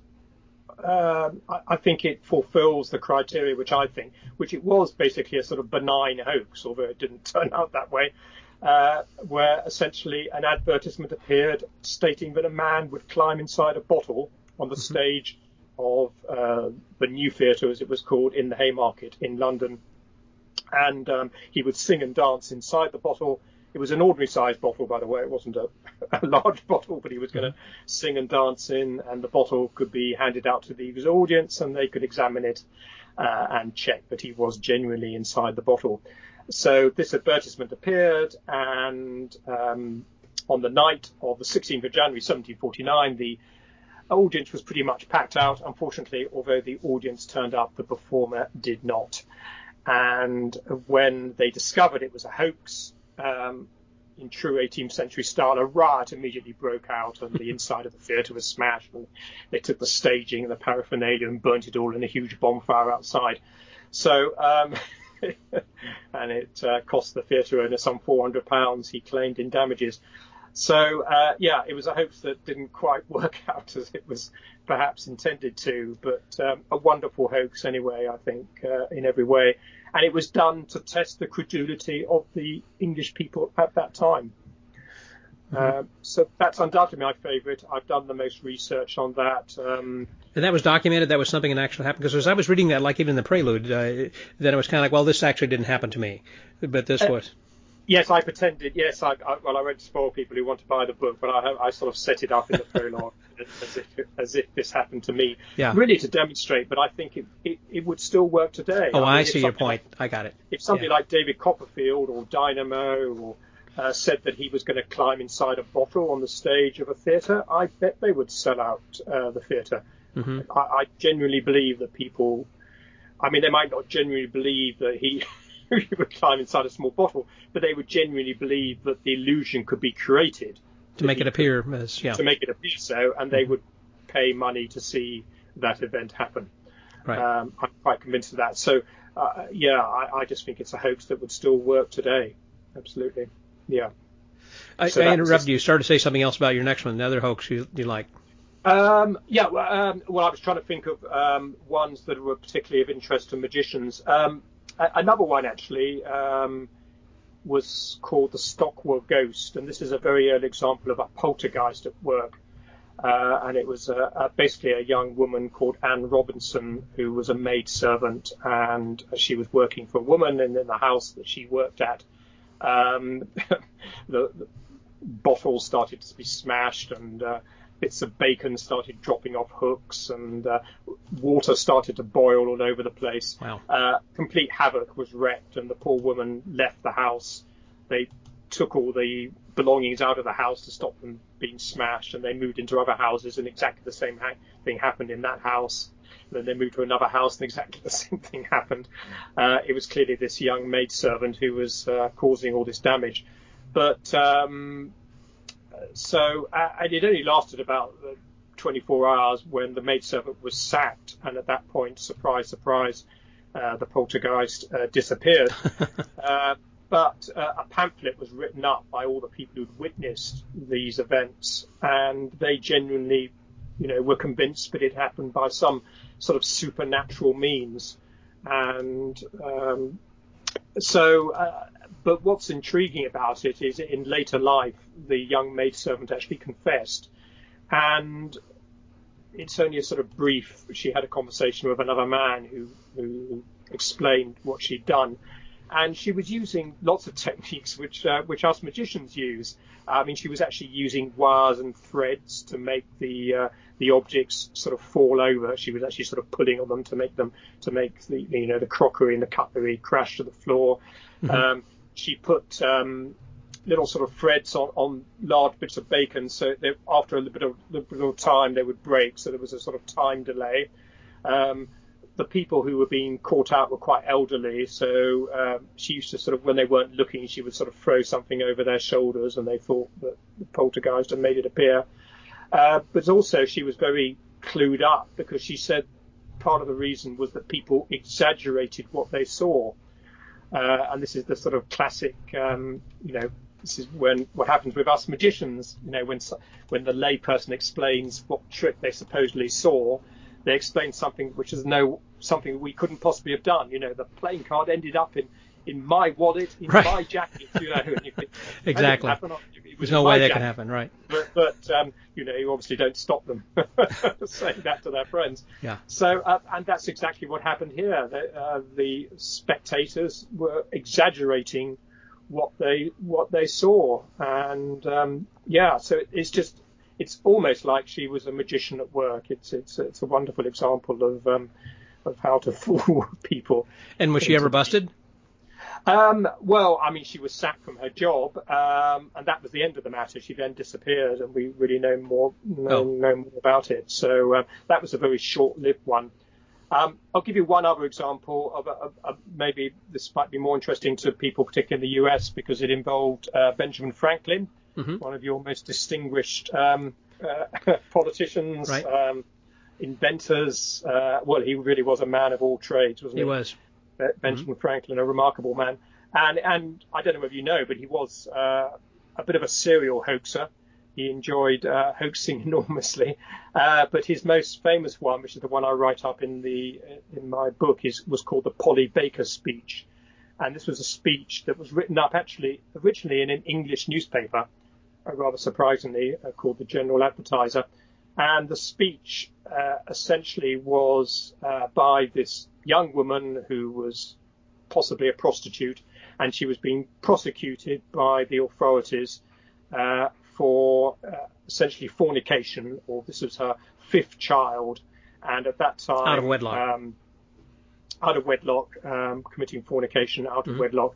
Um, I, I think it fulfills the criteria, which I think, which it was basically a sort of benign hoax, although it didn't turn out that way, uh, where essentially an advertisement appeared stating that a man would climb inside a bottle on the mm-hmm. stage of uh, the New Theatre, as it was called, in the Haymarket in London, and um, he would sing and dance inside the bottle. It was an ordinary-sized bottle, by the way. It wasn't a, a large bottle, but he was going to mm-hmm. sing and dance in, and the bottle could be handed out to the audience, and they could examine it uh, and check that he was genuinely inside the bottle. So this advertisement appeared, and um, on the night of the sixteenth of January, seventeen forty-nine, the audience was pretty much packed out. Unfortunately, although the audience turned up, the performer did not. And when they discovered it was a hoax, Um, in true eighteenth century style, a riot immediately broke out, and the inside of the theatre was smashed, and they took the staging and the paraphernalia and burnt it all in a huge bonfire outside. So, um, and it uh, cost the theatre owner some four hundred pounds, he claimed, in damages. So, uh, yeah, it was a hoax that didn't quite work out as it was perhaps intended to, but um, a wonderful hoax anyway, I think, uh, in every way. And it was done to test the credulity of the English people at that time. Mm-hmm. Uh, so that's undoubtedly my favourite. I've done the most research on that. Um, and that was documented? That was something that actually happened? Because as I was reading that, like even in the prelude, uh, then it was kind of like, well, this actually didn't happen to me. But this uh, was... Yes, I pretended. Yes, I, I well, I won't spoil people who want to buy the book, but I, I sort of set it up in the prologue as if as if this happened to me, yeah. really to demonstrate. But I think it, it, it would still work today. Oh, I, mean, I see your point. Like, I got it. If somebody yeah. like David Copperfield or Dynamo or uh, said that he was going to climb inside a bottle on the stage of a theatre, I bet they would sell out uh, the theatre. Mm-hmm. I, I genuinely believe that people. I mean, they might not genuinely believe that he. He would climb inside a small bottle, but they would genuinely believe that the illusion could be created to make it appear as yeah to make it appear so, and they mm-hmm. would pay money to see that event happen. Right. Um, I'm quite convinced of that. So, uh, yeah, I, I just think it's a hoax that would still work today. Absolutely, yeah. I, so I interrupted you. You started to say something else about your next one, another hoax you, you like. Um, yeah, um, well, I was trying to think of um, ones that were particularly of interest to magicians. Um, Another one, actually, um, was called the Stockwell Ghost, and this is a very early example of a poltergeist at work. Uh, and it was uh, uh, basically a young woman called Anne Robinson, who was a maid servant, and she was working for a woman, and in the house that she worked at, um, the, the bottles started to be smashed, and uh, bits of bacon started dropping off hooks, and uh, water started to boil all over the place. Wow. Uh, complete havoc was wreaked, and the poor woman left the house. They took all the belongings out of the house to stop them being smashed, and they moved into other houses, and exactly the same ha- thing happened in that house. And then they moved to another house, and exactly the same thing happened. Uh, it was clearly this young maidservant who was uh, causing all this damage. But... Um, So, uh, and it only lasted about uh, twenty-four hours when the maidservant was sacked, and at that point, surprise, surprise, uh, the poltergeist uh, disappeared. uh, but uh, a pamphlet was written up by all the people who'd witnessed these events, and they genuinely, you know, were convinced that it happened by some sort of supernatural means. And um, so, uh, but what's intriguing about it is in later life, the young maidservant actually confessed. And it's only a sort of brief, she had a conversation with another man who, who explained what she'd done. And she was using lots of techniques which uh, which us magicians use. I mean, she was actually using wires and threads to make the uh, the objects sort of fall over. She was actually sort of pulling on them to make them to make the you know the crockery and the cutlery crash to the floor. Mm-hmm. Um, she put um, little sort of threads on, on large bits of bacon, so they, after a little bit of little bit of time they would break. So there was a sort of time delay. Um, The people who were being caught out were quite elderly, so um, she used to sort of, when they weren't looking, she would sort of throw something over their shoulders, and they thought that the poltergeist had made it appear. Uh, but also, she was very clued up, because she said part of the reason was that people exaggerated what they saw, uh, and this is the sort of classic, um, you know, this is when what happens with us magicians, you know, when when the layperson explains what trick they supposedly saw. They explained something which is no something we couldn't possibly have done. You know, the playing card ended up in, in my wallet, in right. my jacket. You know, and you think, exactly. Happen, There's no way that jacket. can happen, right? But, but um, you know, you obviously don't stop them saying that to their friends. Yeah. So, uh, and that's exactly what happened here. The, uh, the spectators were exaggerating what they what they saw, and um, yeah. So it's just. It's almost like she was a magician at work. It's it's it's a wonderful example of um, of how to fool people. And was she ever busted? Um, well, I mean, she was sacked from her job, um, and that was the end of the matter. She then disappeared, and we really know more know, oh. know more about it. So uh, that was a very short-lived one. Um, I'll give you one other example of, of, of maybe this might be more interesting to people, particularly in the U S, because it involved uh, Benjamin Franklin. Mm-hmm. One of your most distinguished um, uh, politicians, right. um, inventors. Uh, well, he really was a man of all trades, wasn't he? He was. Benjamin mm-hmm. Franklin, a remarkable man. And and I don't know whether you know, but he was uh, a bit of a serial hoaxer. He enjoyed uh, hoaxing enormously. Uh, but his most famous one, which is the one I write up in the in my book, is was called the Polly Baker speech. And this was a speech that was written up actually originally in an English newspaper, uh, rather surprisingly, uh, called the General Advertiser. And the speech uh, essentially was uh, by this young woman who was possibly a prostitute, and she was being prosecuted by the authorities uh, for uh, essentially fornication, or this was her fifth child. And at that time... Out of wedlock. Um, out of wedlock, um, committing fornication out of mm-hmm. wedlock.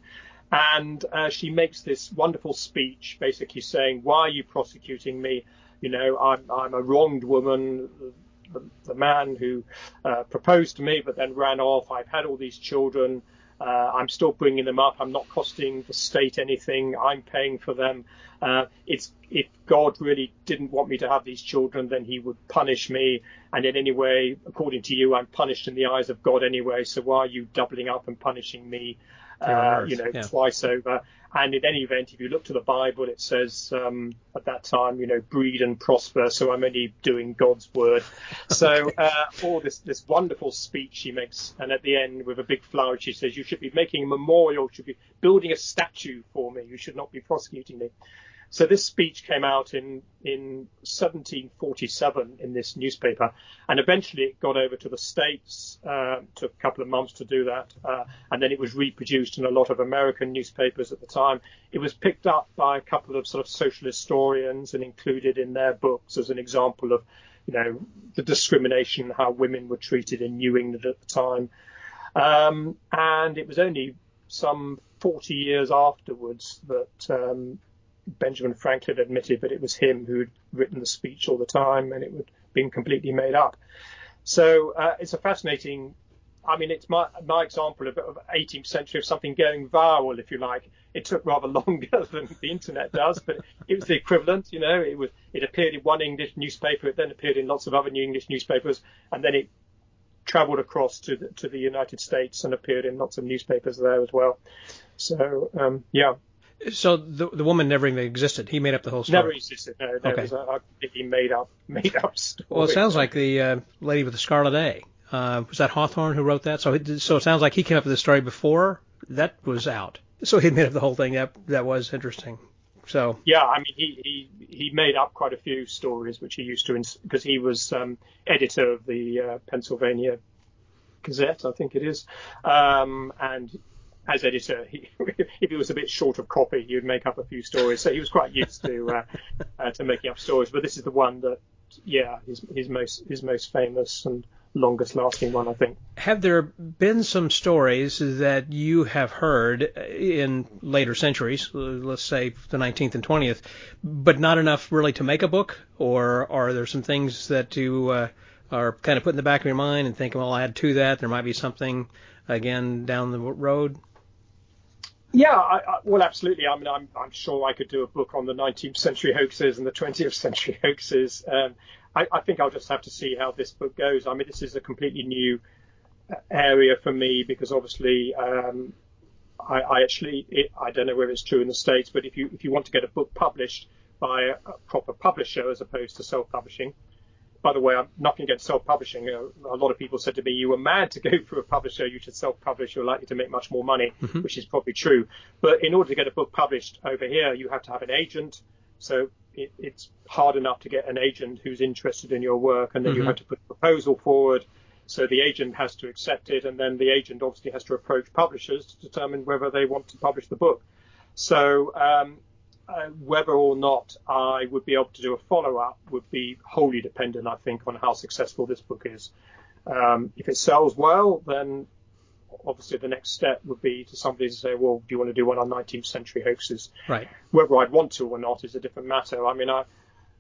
And uh, she makes this wonderful speech basically saying, why are you prosecuting me? You know, I'm, I'm a wronged woman, the, the man who uh, proposed to me but then ran off. I've had all these children. Uh, I'm still bringing them up. I'm not costing the state anything. I'm paying for them. Uh, it's if God really didn't want me to have these children, then he would punish me. And in any way, according to you, I'm punished in the eyes of God anyway. So why are you doubling up and punishing me, uh, you know, yeah. twice over? And in any event, if you look to the Bible, it says um, at that time, you know, breed and prosper. So I'm only doing God's word. So uh, all this this wonderful speech she makes. And at the end, with a big flower, she says, you should be making a memorial. You should be building a statue for me. You should not be prosecuting me. So this speech came out in, in seventeen forty-seven in this newspaper, and eventually it got over to the States. Uh, took a couple of months to do that, uh, and then it was reproduced in a lot of American newspapers at the time. It was picked up by a couple of sort of social historians and included in their books as an example of, you know, the discrimination, how women were treated in New England at the time. Um, and it was only some forty years afterwards that um, Benjamin Franklin admitted that it was him who'd written the speech all the time, and it had been completely made up. So uh, it's a fascinating, I mean, it's my my example of, of eighteenth century of something going viral, if you like. It took rather longer than the internet does, but it was the equivalent, you know. It was it appeared in one English newspaper, it then appeared in lots of other new English newspapers, and then it travelled across to the, to the United States and appeared in lots of newspapers there as well. So, um, yeah. So the the woman never even existed. He made up the whole story. Never existed. No, no, Okay. it was a, a completely made up, made up story. Well, it sounds like the uh, lady with the Scarlet A. Uh, was that Hawthorne who wrote that? So, it, so it sounds like he came up with the story before that was out. So he made up the whole thing. That that was interesting. So yeah, I mean, he he, he made up quite a few stories which he used to, because he was um, editor of the uh, Pennsylvania Gazette, I think it is, um, and as editor, he, if he was a bit short of copy, he'd make up a few stories. So he was quite used to uh, uh, to making up stories. But this is the one that, yeah, his his most his most famous and longest lasting one, I think. Have there been some stories that you have heard in later centuries, let's say the nineteenth and twentieth, but not enough really to make a book? Or are there some things that you uh, are kind of put in the back of your mind and thinking, well, I'll add to that, there might be something again down the road? Yeah, I, I, well, absolutely. I mean, I'm, I'm sure I could do a book on the nineteenth century hoaxes and the twentieth century hoaxes. Um, I, I think I'll just have to see how this book goes. I mean, this is a completely new area for me because obviously um, I, I actually, it, I don't know whether it's true in the States, but if you if you want to get a book published by a, a proper publisher as opposed to self-publishing, by the way, I'm nothing against self-publishing. Uh, a lot of people said to me, you were mad to go through a publisher. You should self-publish. You're likely to make much more money, mm-hmm. which is probably true. But in order to get a book published over here, you have to have an agent. So it, it's hard enough to get an agent who's interested in your work. And then mm-hmm. you have to put a proposal forward. So the agent has to accept it. And then the agent obviously has to approach publishers to determine whether they want to publish the book. So um, Uh, whether or not I would be able to do a follow-up would be wholly dependent, I think, on how successful this book is. Um, if it sells well, then obviously the next step would be to somebody to say, well, do you want to do one on nineteenth century hoaxes? Right. Whether I'd want to or not is a different matter. I mean, I,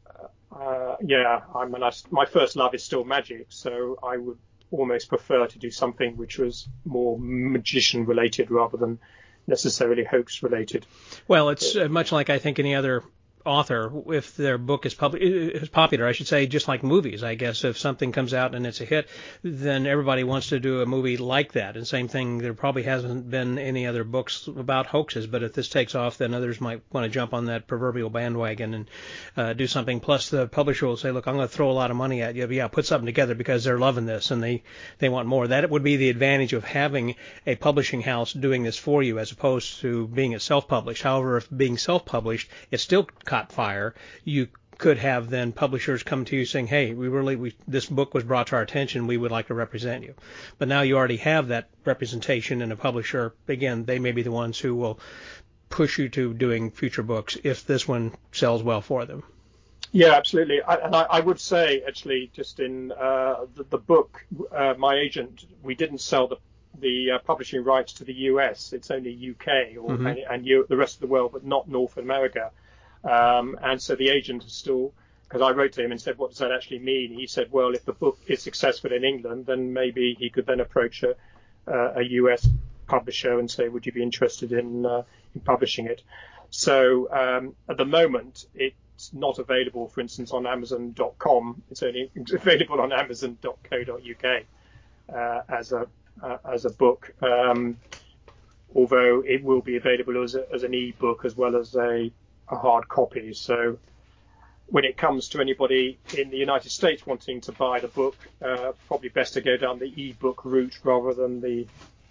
uh, yeah, I mean, I, my first love is still magic, so I would almost prefer to do something which was more magician-related rather than necessarily hoax related. Well, it's uh, much like I think any other author, if their book is, pub- is popular, I should say, just like movies, I guess. If something comes out and it's a hit, then everybody wants to do a movie like that. And same thing, there probably hasn't been any other books about hoaxes, but if this takes off, then others might want to jump on that proverbial bandwagon and uh, do something. Plus, the publisher will say, look, I'm going to throw a lot of money at you, but yeah, put something together because they're loving this and they, they want more. That would be the advantage of having a publishing house doing this for you as opposed to being it self-published. However, if being self-published, it's still caught fire, you could have then publishers come to you saying, hey, we really, we, this book was brought to our attention, we would like to represent you. But now you already have that representation, and a publisher, again, they may be the ones who will push you to doing future books if this one sells well for them. Yeah, absolutely. I, and I, I would say, actually, just in uh, the, the book, uh, my agent, we didn't sell the the uh, publishing rights to the U S. It's only U K or, mm-hmm. and, and Europe, the rest of the world, but not North America. Um, and so the agent is still, because I wrote to him and said, what does that actually mean? He said, well, if the book is successful in England, then maybe he could then approach a, uh, a U S publisher and say, would you be interested in, uh, in publishing it? So um, at the moment, it's not available, for instance, on Amazon dot com. It's only available on Amazon dot co dot U K uh, as a uh, as a book, um, although it will be available as, a, as an e-book as well as a a hard copy. So when it comes to anybody in the United States wanting to buy the book, uh, probably best to go down the e-book route rather than the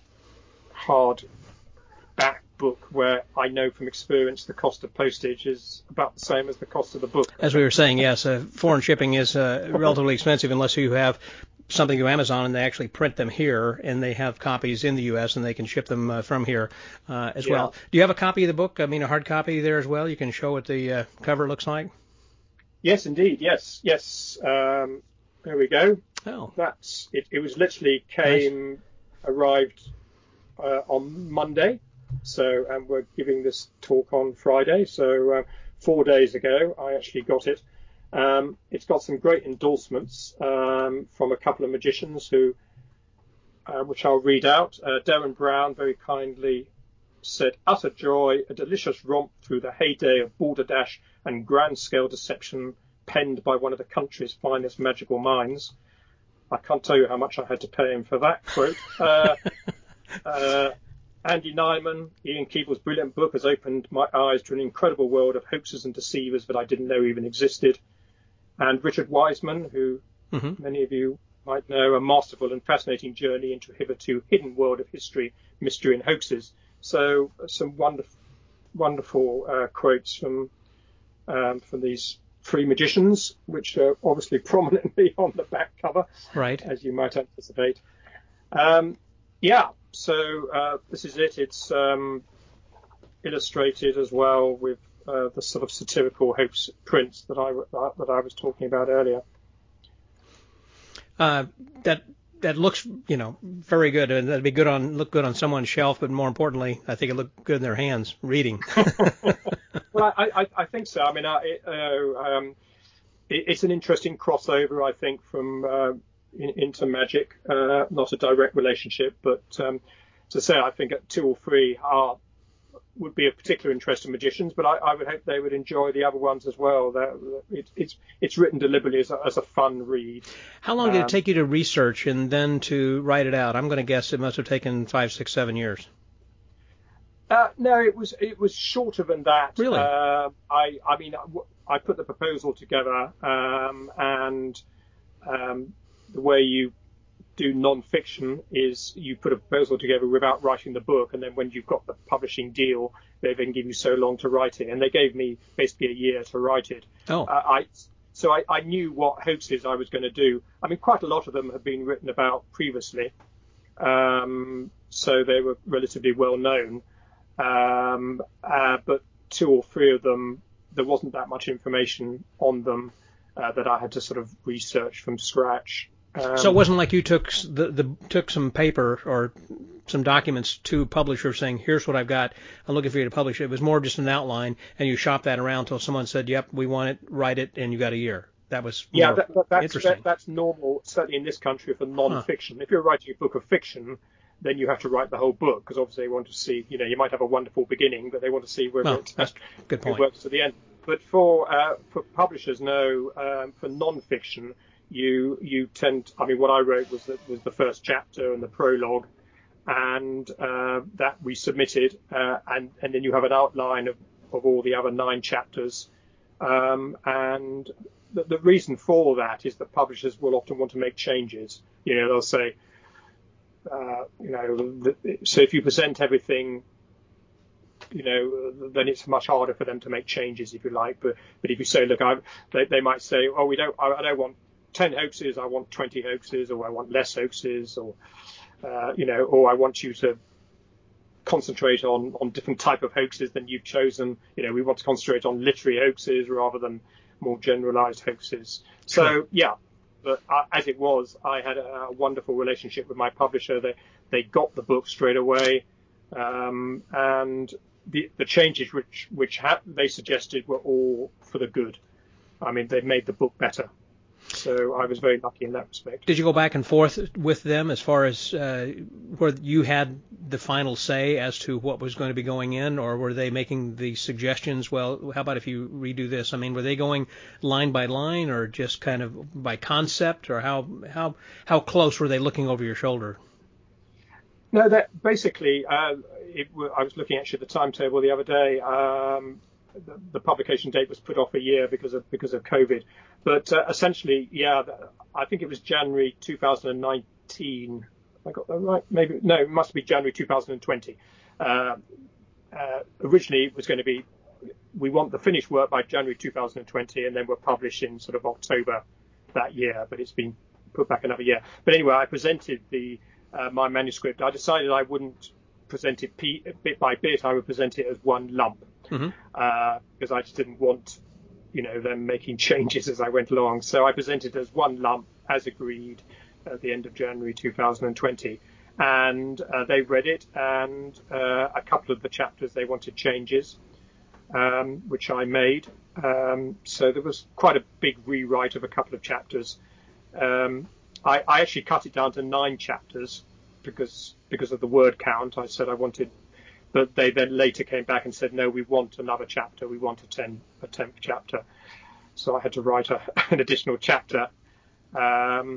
hard back book, where I know from experience the cost of postage is about the same as the cost of the book. As we were saying, yes, uh, foreign shipping is uh, relatively expensive unless you have something to Amazon and they actually print them here and they have copies in the U S and they can ship them uh, from here uh, as yeah. well. Do you have a copy of the book? I mean, a hard copy there as well? You can show what the uh, cover looks like? Yes, indeed. Yes, yes. Um, there we go. Oh. That's it. It was literally came, nice. arrived uh, on Monday. So, and we're giving this talk on Friday. So uh, four days ago, I actually got it. Um, it's got some great endorsements um, from a couple of magicians who, uh, which I'll read out. Uh, Darren Brown very kindly said, utter joy, a delicious romp through the heyday of balderdash and grand-scale deception penned by one of the country's finest magical minds. I can't tell you how much I had to pay him for that quote. Uh, uh, Andy Nyman, Ian Keeble's brilliant book has opened my eyes to an incredible world of hoaxers and deceivers that I didn't know even existed. And Richard Wiseman, who mm-hmm. many of you might know, a masterful and fascinating journey into a hitherto hidden world of history, mystery, and hoaxes. So some wonderful, wonderful uh, quotes from um, from these three magicians, which are obviously prominently on the back cover, right? As you might anticipate. Um, yeah. So uh, this is it. It's um, illustrated as well with uh, the sort of satirical hoax prints that I uh, that I was talking about earlier. Uh, that that looks, you know, very good, and that'd be good on look good on someone's shelf. But more importantly, I think it looked good in their hands reading. Well, I, I, I think so. I mean, I, uh, um, it, it's an interesting crossover, I think, from uh, in, into magic. Uh, not a direct relationship, but um, to say, I think two or three are would be of particular interest to magicians, but I, I would hope they would enjoy the other ones as well. It, it's it's written deliberately as a, as a fun read. How long did um, it take you to research and then to write it out? I'm going to guess it must have taken five, six, seven years. Uh, no, it was it was shorter than that. Really? Uh, I I mean, I put the proposal together, um, and um, the way you do non-fiction is you put a proposal together without writing the book, and then when you've got the publishing deal, they then give you so long to write it, and they gave me basically a year to write it. Oh. Uh, I so I, I knew what hoaxes I was going to do. I mean, quite a lot of them have been written about previously, um, so they were relatively well known. Um, uh, but two or three of them, there wasn't that much information on them uh, that I had to sort of research from scratch. Um, so it wasn't like you took the, the took some paper or some documents to publisher saying, here's what I've got, I'm looking for you to publish it. It was more just an outline, and you shopped that around until someone said, yep, we want it, write it, and you got a year. That was more yeah, that, that, that's, interesting. That, that's normal, certainly in this country, for non-fiction. Huh. If you're writing a book of fiction, then you have to write the whole book, because obviously they want to see, you know, you might have a wonderful beginning, but they want to see whether well, it, that's good point. it works to the end. But for uh, for publishers, no, um, for non-fiction, you you tend, I mean, what I wrote was the, was the first chapter and the prologue, and uh, that we submitted, uh, and, and then you have an outline of, of all the other nine chapters. Um, and the, the reason for that is that publishers will often want to make changes. You know, they'll say, Uh, you know, the, so if you present everything, you know, then it's much harder for them to make changes, if you like. But but if you say, look, I, they, they might say, oh, we don't, I, I don't want ten hoaxes, I want twenty hoaxes, or I want less hoaxes, or uh, you know, or I want you to concentrate on on different type of hoaxes than you've chosen. You know, we want to concentrate on literary hoaxes rather than more generalized hoaxes. So sure. yeah. But uh, as it was, I had a, a wonderful relationship with my publisher. They they got the book straight away, um, and the the changes which which ha- they suggested were all for the good. I mean, they made the book better. So I was very lucky in that respect. Did you go back and forth with them as far as uh, where you had the final say as to what was going to be going in, or were they making the suggestions, well, how about if you redo this? I mean, were they going line by line or just kind of by concept, or how how how close were they looking over your shoulder? No, that basically, uh, it, I was looking actually at the timetable the other day. Um, the, the publication date was put off a year because of because of COVID. But uh, essentially, yeah, I think it was January two thousand nineteen. I got that right? Maybe no, it must be January two thousand twenty. Uh, uh, originally, it was going to be we want the finished work by January two thousand twenty, and then we're published in sort of October that year. But it's been put back another year. But anyway, I presented the uh, my manuscript. I decided I wouldn't present it p- bit by bit. I would present it as one lump, mm-hmm. uh, because I just didn't want, you know, them making changes as I went along. So I presented it as one lump, as agreed, at the end of January two thousand twenty. And uh, they read it, and uh, a couple of the chapters they wanted changes, um, which I made. Um, so there was quite a big rewrite of a couple of chapters. Um, I, I actually cut it down to nine chapters because because of the word count. I said I wanted, but they then later came back and said, no, we want another chapter. We want a ten, a tenth chapter. So I had to write a, an additional chapter. Um,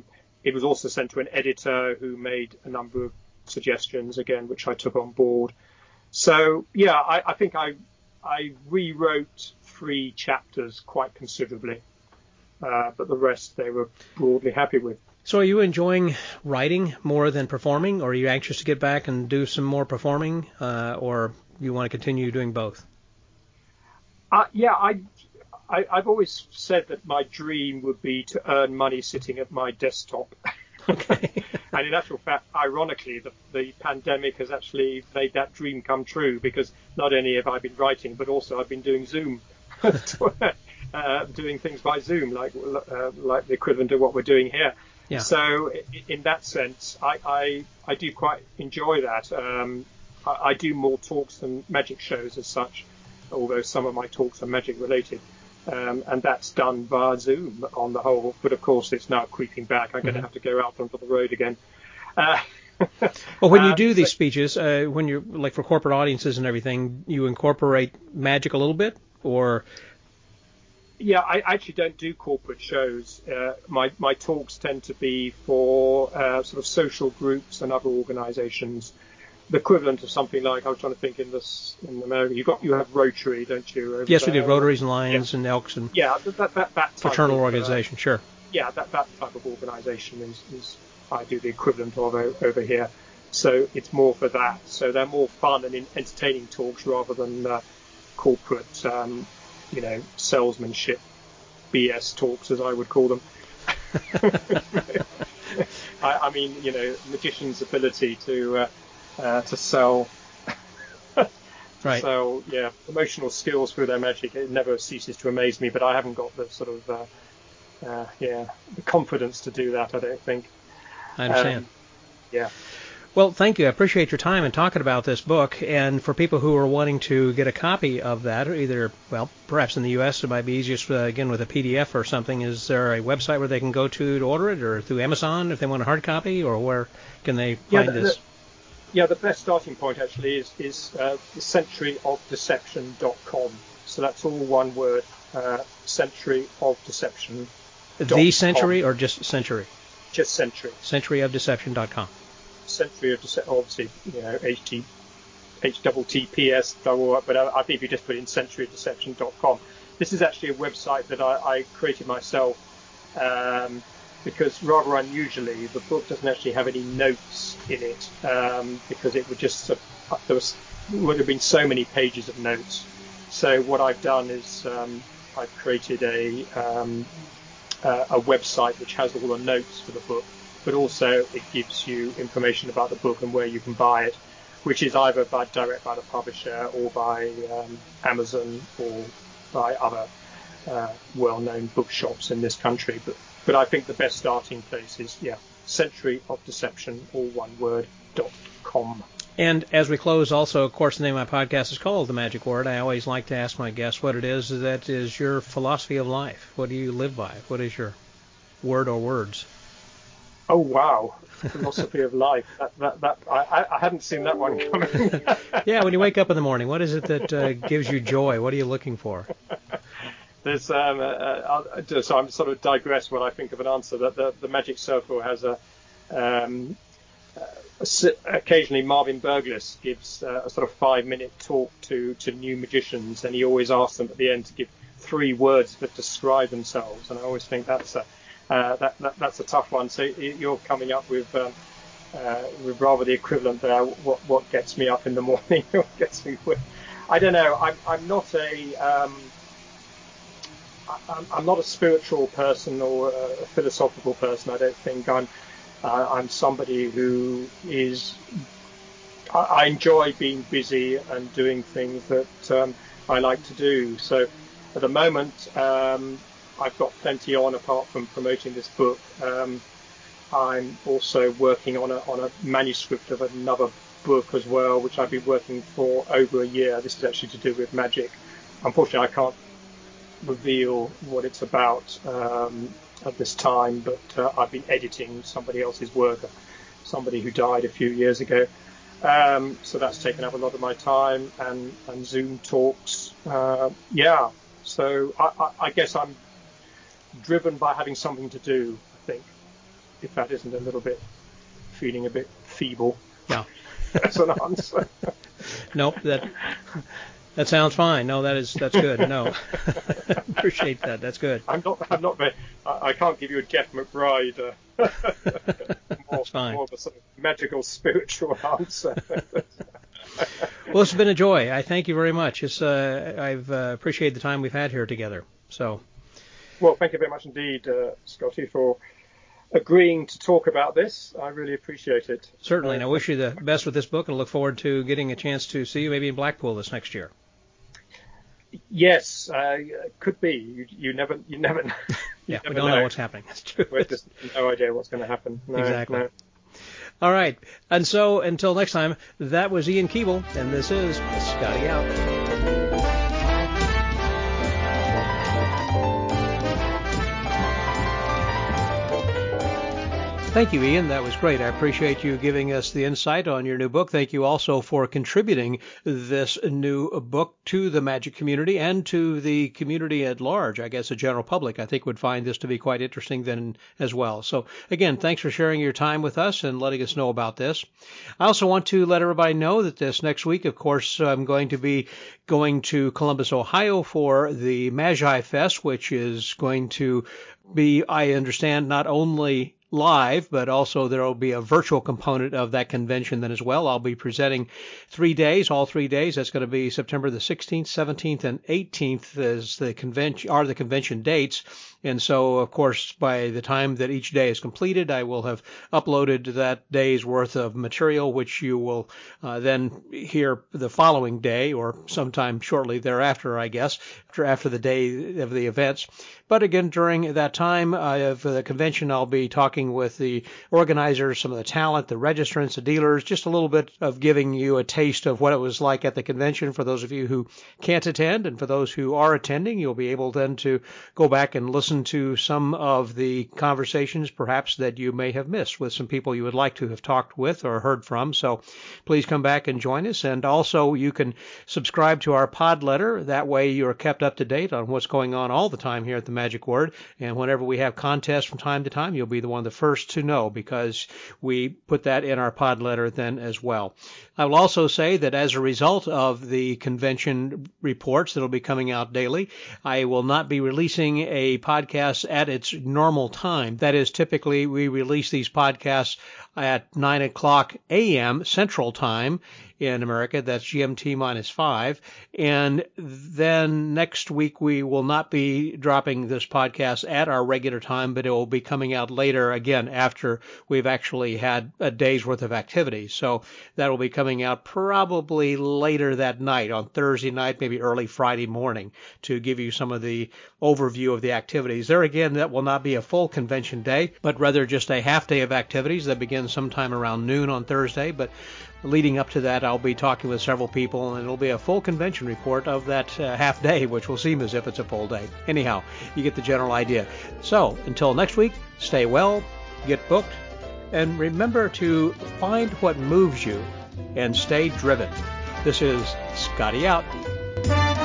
it was also sent to an editor who made a number of suggestions, again, which I took on board. So, yeah, I, I think I I rewrote three chapters quite considerably, uh, but the rest they were broadly happy with. So are you enjoying writing more than performing, or are you anxious to get back and do some more performing, uh, or you want to continue doing both? Uh, yeah, I, I, I've always said that my dream would be to earn money sitting at my desktop. Okay. And in actual fact, ironically, the, the pandemic has actually made that dream come true, because not only have I been writing, but also I've been doing Zoom, uh, doing things by Zoom, like uh, like the equivalent of what we're doing here. Yeah. So in that sense, I, I, I do quite enjoy that. Um, I, I do more talks than magic shows as such, although some of my talks are magic related. Um, and that's done via Zoom on the whole. But of course, it's now creeping back. I'm mm-hmm. going to have to go out onto the road again. Uh, well, when you um, do these so, speeches, uh, when you're like for corporate audiences and everything, you incorporate magic a little bit, or? Yeah, I actually don't do corporate shows. Uh, my my talks tend to be for uh, sort of social groups and other organisations. The equivalent of something like, I was trying to think in this in America. You got you have Rotary, don't you? Over yes, there? we do Rotaries and Lions yeah. and Elks and yeah, that that that, that type fraternal of, organisation. Uh, sure. Yeah, that that type of organisation is, is I do the equivalent of over here. So it's more for that. So they're more fun and entertaining talks rather than uh, corporate, um, you know, salesmanship B S talks, as I would call them. I, I mean, you know, magician's ability to uh, uh, to sell, to right. sell, yeah, emotional skills through their magic. It never ceases to amaze me. But I haven't got the sort of, uh, uh, yeah, the confidence to do that. I don't think. I understand. Um, yeah. Well, thank you. I appreciate your time and talking about this book. And for people who are wanting to get a copy of that, either, well, perhaps in the U S it might be easiest, uh, again, with a P D F or something. Is there a website where they can go to to order it, or through Amazon if they want a hard copy, or where can they find yeah, the, this? The, yeah, the best starting point actually is, is uh, century of deception dot com. So that's all one word, uh, century of deception. The Century or just Century? Just Century. century of deception dot com. Century of Deception, obviously, you know, H T H T T P S, double, but I, I think if you just put in century of deception dot com. This is actually a website that I, I created myself um, because rather unusually, the book doesn't actually have any notes in it um, because it would just, uh, there was, would have been so many pages of notes. So what I've done is um, I've created a, um, uh, a website which has all the notes for the book, but also it gives you information about the book and where you can buy it, which is either by direct by the publisher or by um, Amazon or by other uh, well-known bookshops in this country. But but I think the best starting place is, yeah, Century of Deception, all one word, dot com. And as we close, also, of course, the name of my podcast is called The Magic Word. I always like to ask my guests what it is that is your philosophy of life. What do you live by? What is your word or words? Oh, wow. Philosophy of life. That, that, that, I, I hadn't seen that one coming. Yeah, when you wake up in the morning, what is it that uh, gives you joy? What are you looking for? There's, um, uh, uh, so I'm sort of digress when I think of an answer. That the, the Magic Circle has a, um, uh, occasionally Marvin Burgess gives uh, a sort of five-minute talk to, to new magicians, and he always asks them at the end to give three words that describe themselves. And I always think that's a Uh, that, that that's a tough one. So you're coming up with um, uh, with rather the equivalent there. What what gets me up in the morning? What gets me with? I don't know. I'm I'm not a um, I'm, I'm not a spiritual person or a philosophical person. I don't think I'm. Uh, I'm somebody who is. I, I enjoy being busy and doing things that um, I like to do. So at the moment. Um, I've got plenty on apart from promoting this book. Um, I'm also working on a on a manuscript of another book as well, which I've been working for over a year. This is actually to do with magic. Unfortunately, I can't reveal what it's about um, at this time, but uh, I've been editing somebody else's work, somebody who died a few years ago. Um, so that's taken up a lot of my time, and, and Zoom talks. Uh, yeah, so I, I, I guess I'm driven by having something to do, I think, if that isn't a little bit feeling a bit feeble. No. That's an answer. Nope, that that sounds fine. No, that is that's good. No, appreciate that. That's good. I'm not. I'm not. Very, I, I can't give you a Jeff McBride. Uh, more, that's fine. More of a sort of magical, spiritual answer. Well, it's been a joy. I thank you very much. It's uh, I've uh, appreciated the time we've had here together. So. Well, thank you very much indeed, uh, Scotty, for agreeing to talk about this. I really appreciate it. Certainly, and I wish you the best with this book, and look forward to getting a chance to see you maybe in Blackpool this next year. Yes, uh, could be. You, you never, you never. You yeah, never we don't know. know what's happening. That's true. We have just no idea what's going to happen. No, exactly. No. All right, and so until next time, that was Ian Keeble, and this is Scotty out. Thank you, Ian. That was great. I appreciate you giving us the insight on your new book. Thank you also for contributing this new book to the magic community and to the community at large. I guess the general public, I think, would find this to be quite interesting then as well. So, again, thanks for sharing your time with us and letting us know about this. I also want to let everybody know that this next week, of course, I'm going to be going to Columbus, Ohio for the Magi Fest, which is going to be, I understand, not only live, but also there will be a virtual component of that convention then as well. I'll be presenting three days, all three days. That's going to be September the sixteenth, seventeenth, and eighteenth as the convention are the convention dates. And so, of course, by the time that each day is completed, I will have uploaded that day's worth of material, which you will uh, then hear the following day or sometime shortly thereafter, I guess, after the day of the events. But again, during that time of the convention, I'll be talking with the organizers, some of the talent, the registrants, the dealers, just a little bit of giving you a taste of what it was like at the convention for those of you who can't attend. And for those who are attending, you'll be able then to go back and listen to some of the conversations perhaps that you may have missed with some people you would like to have talked with or heard from. So please come back and join us. And also you can subscribe to our pod letter. That way you're kept up to date on what's going on all the time here at the Magic Word. And whenever we have contests from time to time, you'll be the one of the first to know because we put that in our pod letter then as well. I will also say that as a result of the convention reports that will be coming out daily, I will not be releasing a podcast at its normal time. That is, typically we release these podcasts at nine o'clock a.m. Central Time in America. That's G M T minus five. And then next week we will not be dropping this podcast at our regular time, but it will be coming out later again after we've actually had a day's worth of activity. So that will be coming out probably later that night on Thursday night, maybe early Friday morning to give you some of the overview of the activities. There again, that will not be a full convention day, but rather just a half day of activities that begins sometime around noon on Thursday. But leading up to that, I'll be talking with several people, and it'll be a full convention report of that uh, half day, which will seem as if it's a full day. Anyhow, you get the general idea. So until next week, stay well, get booked, and remember to find what moves you and stay driven. This is Scotty out.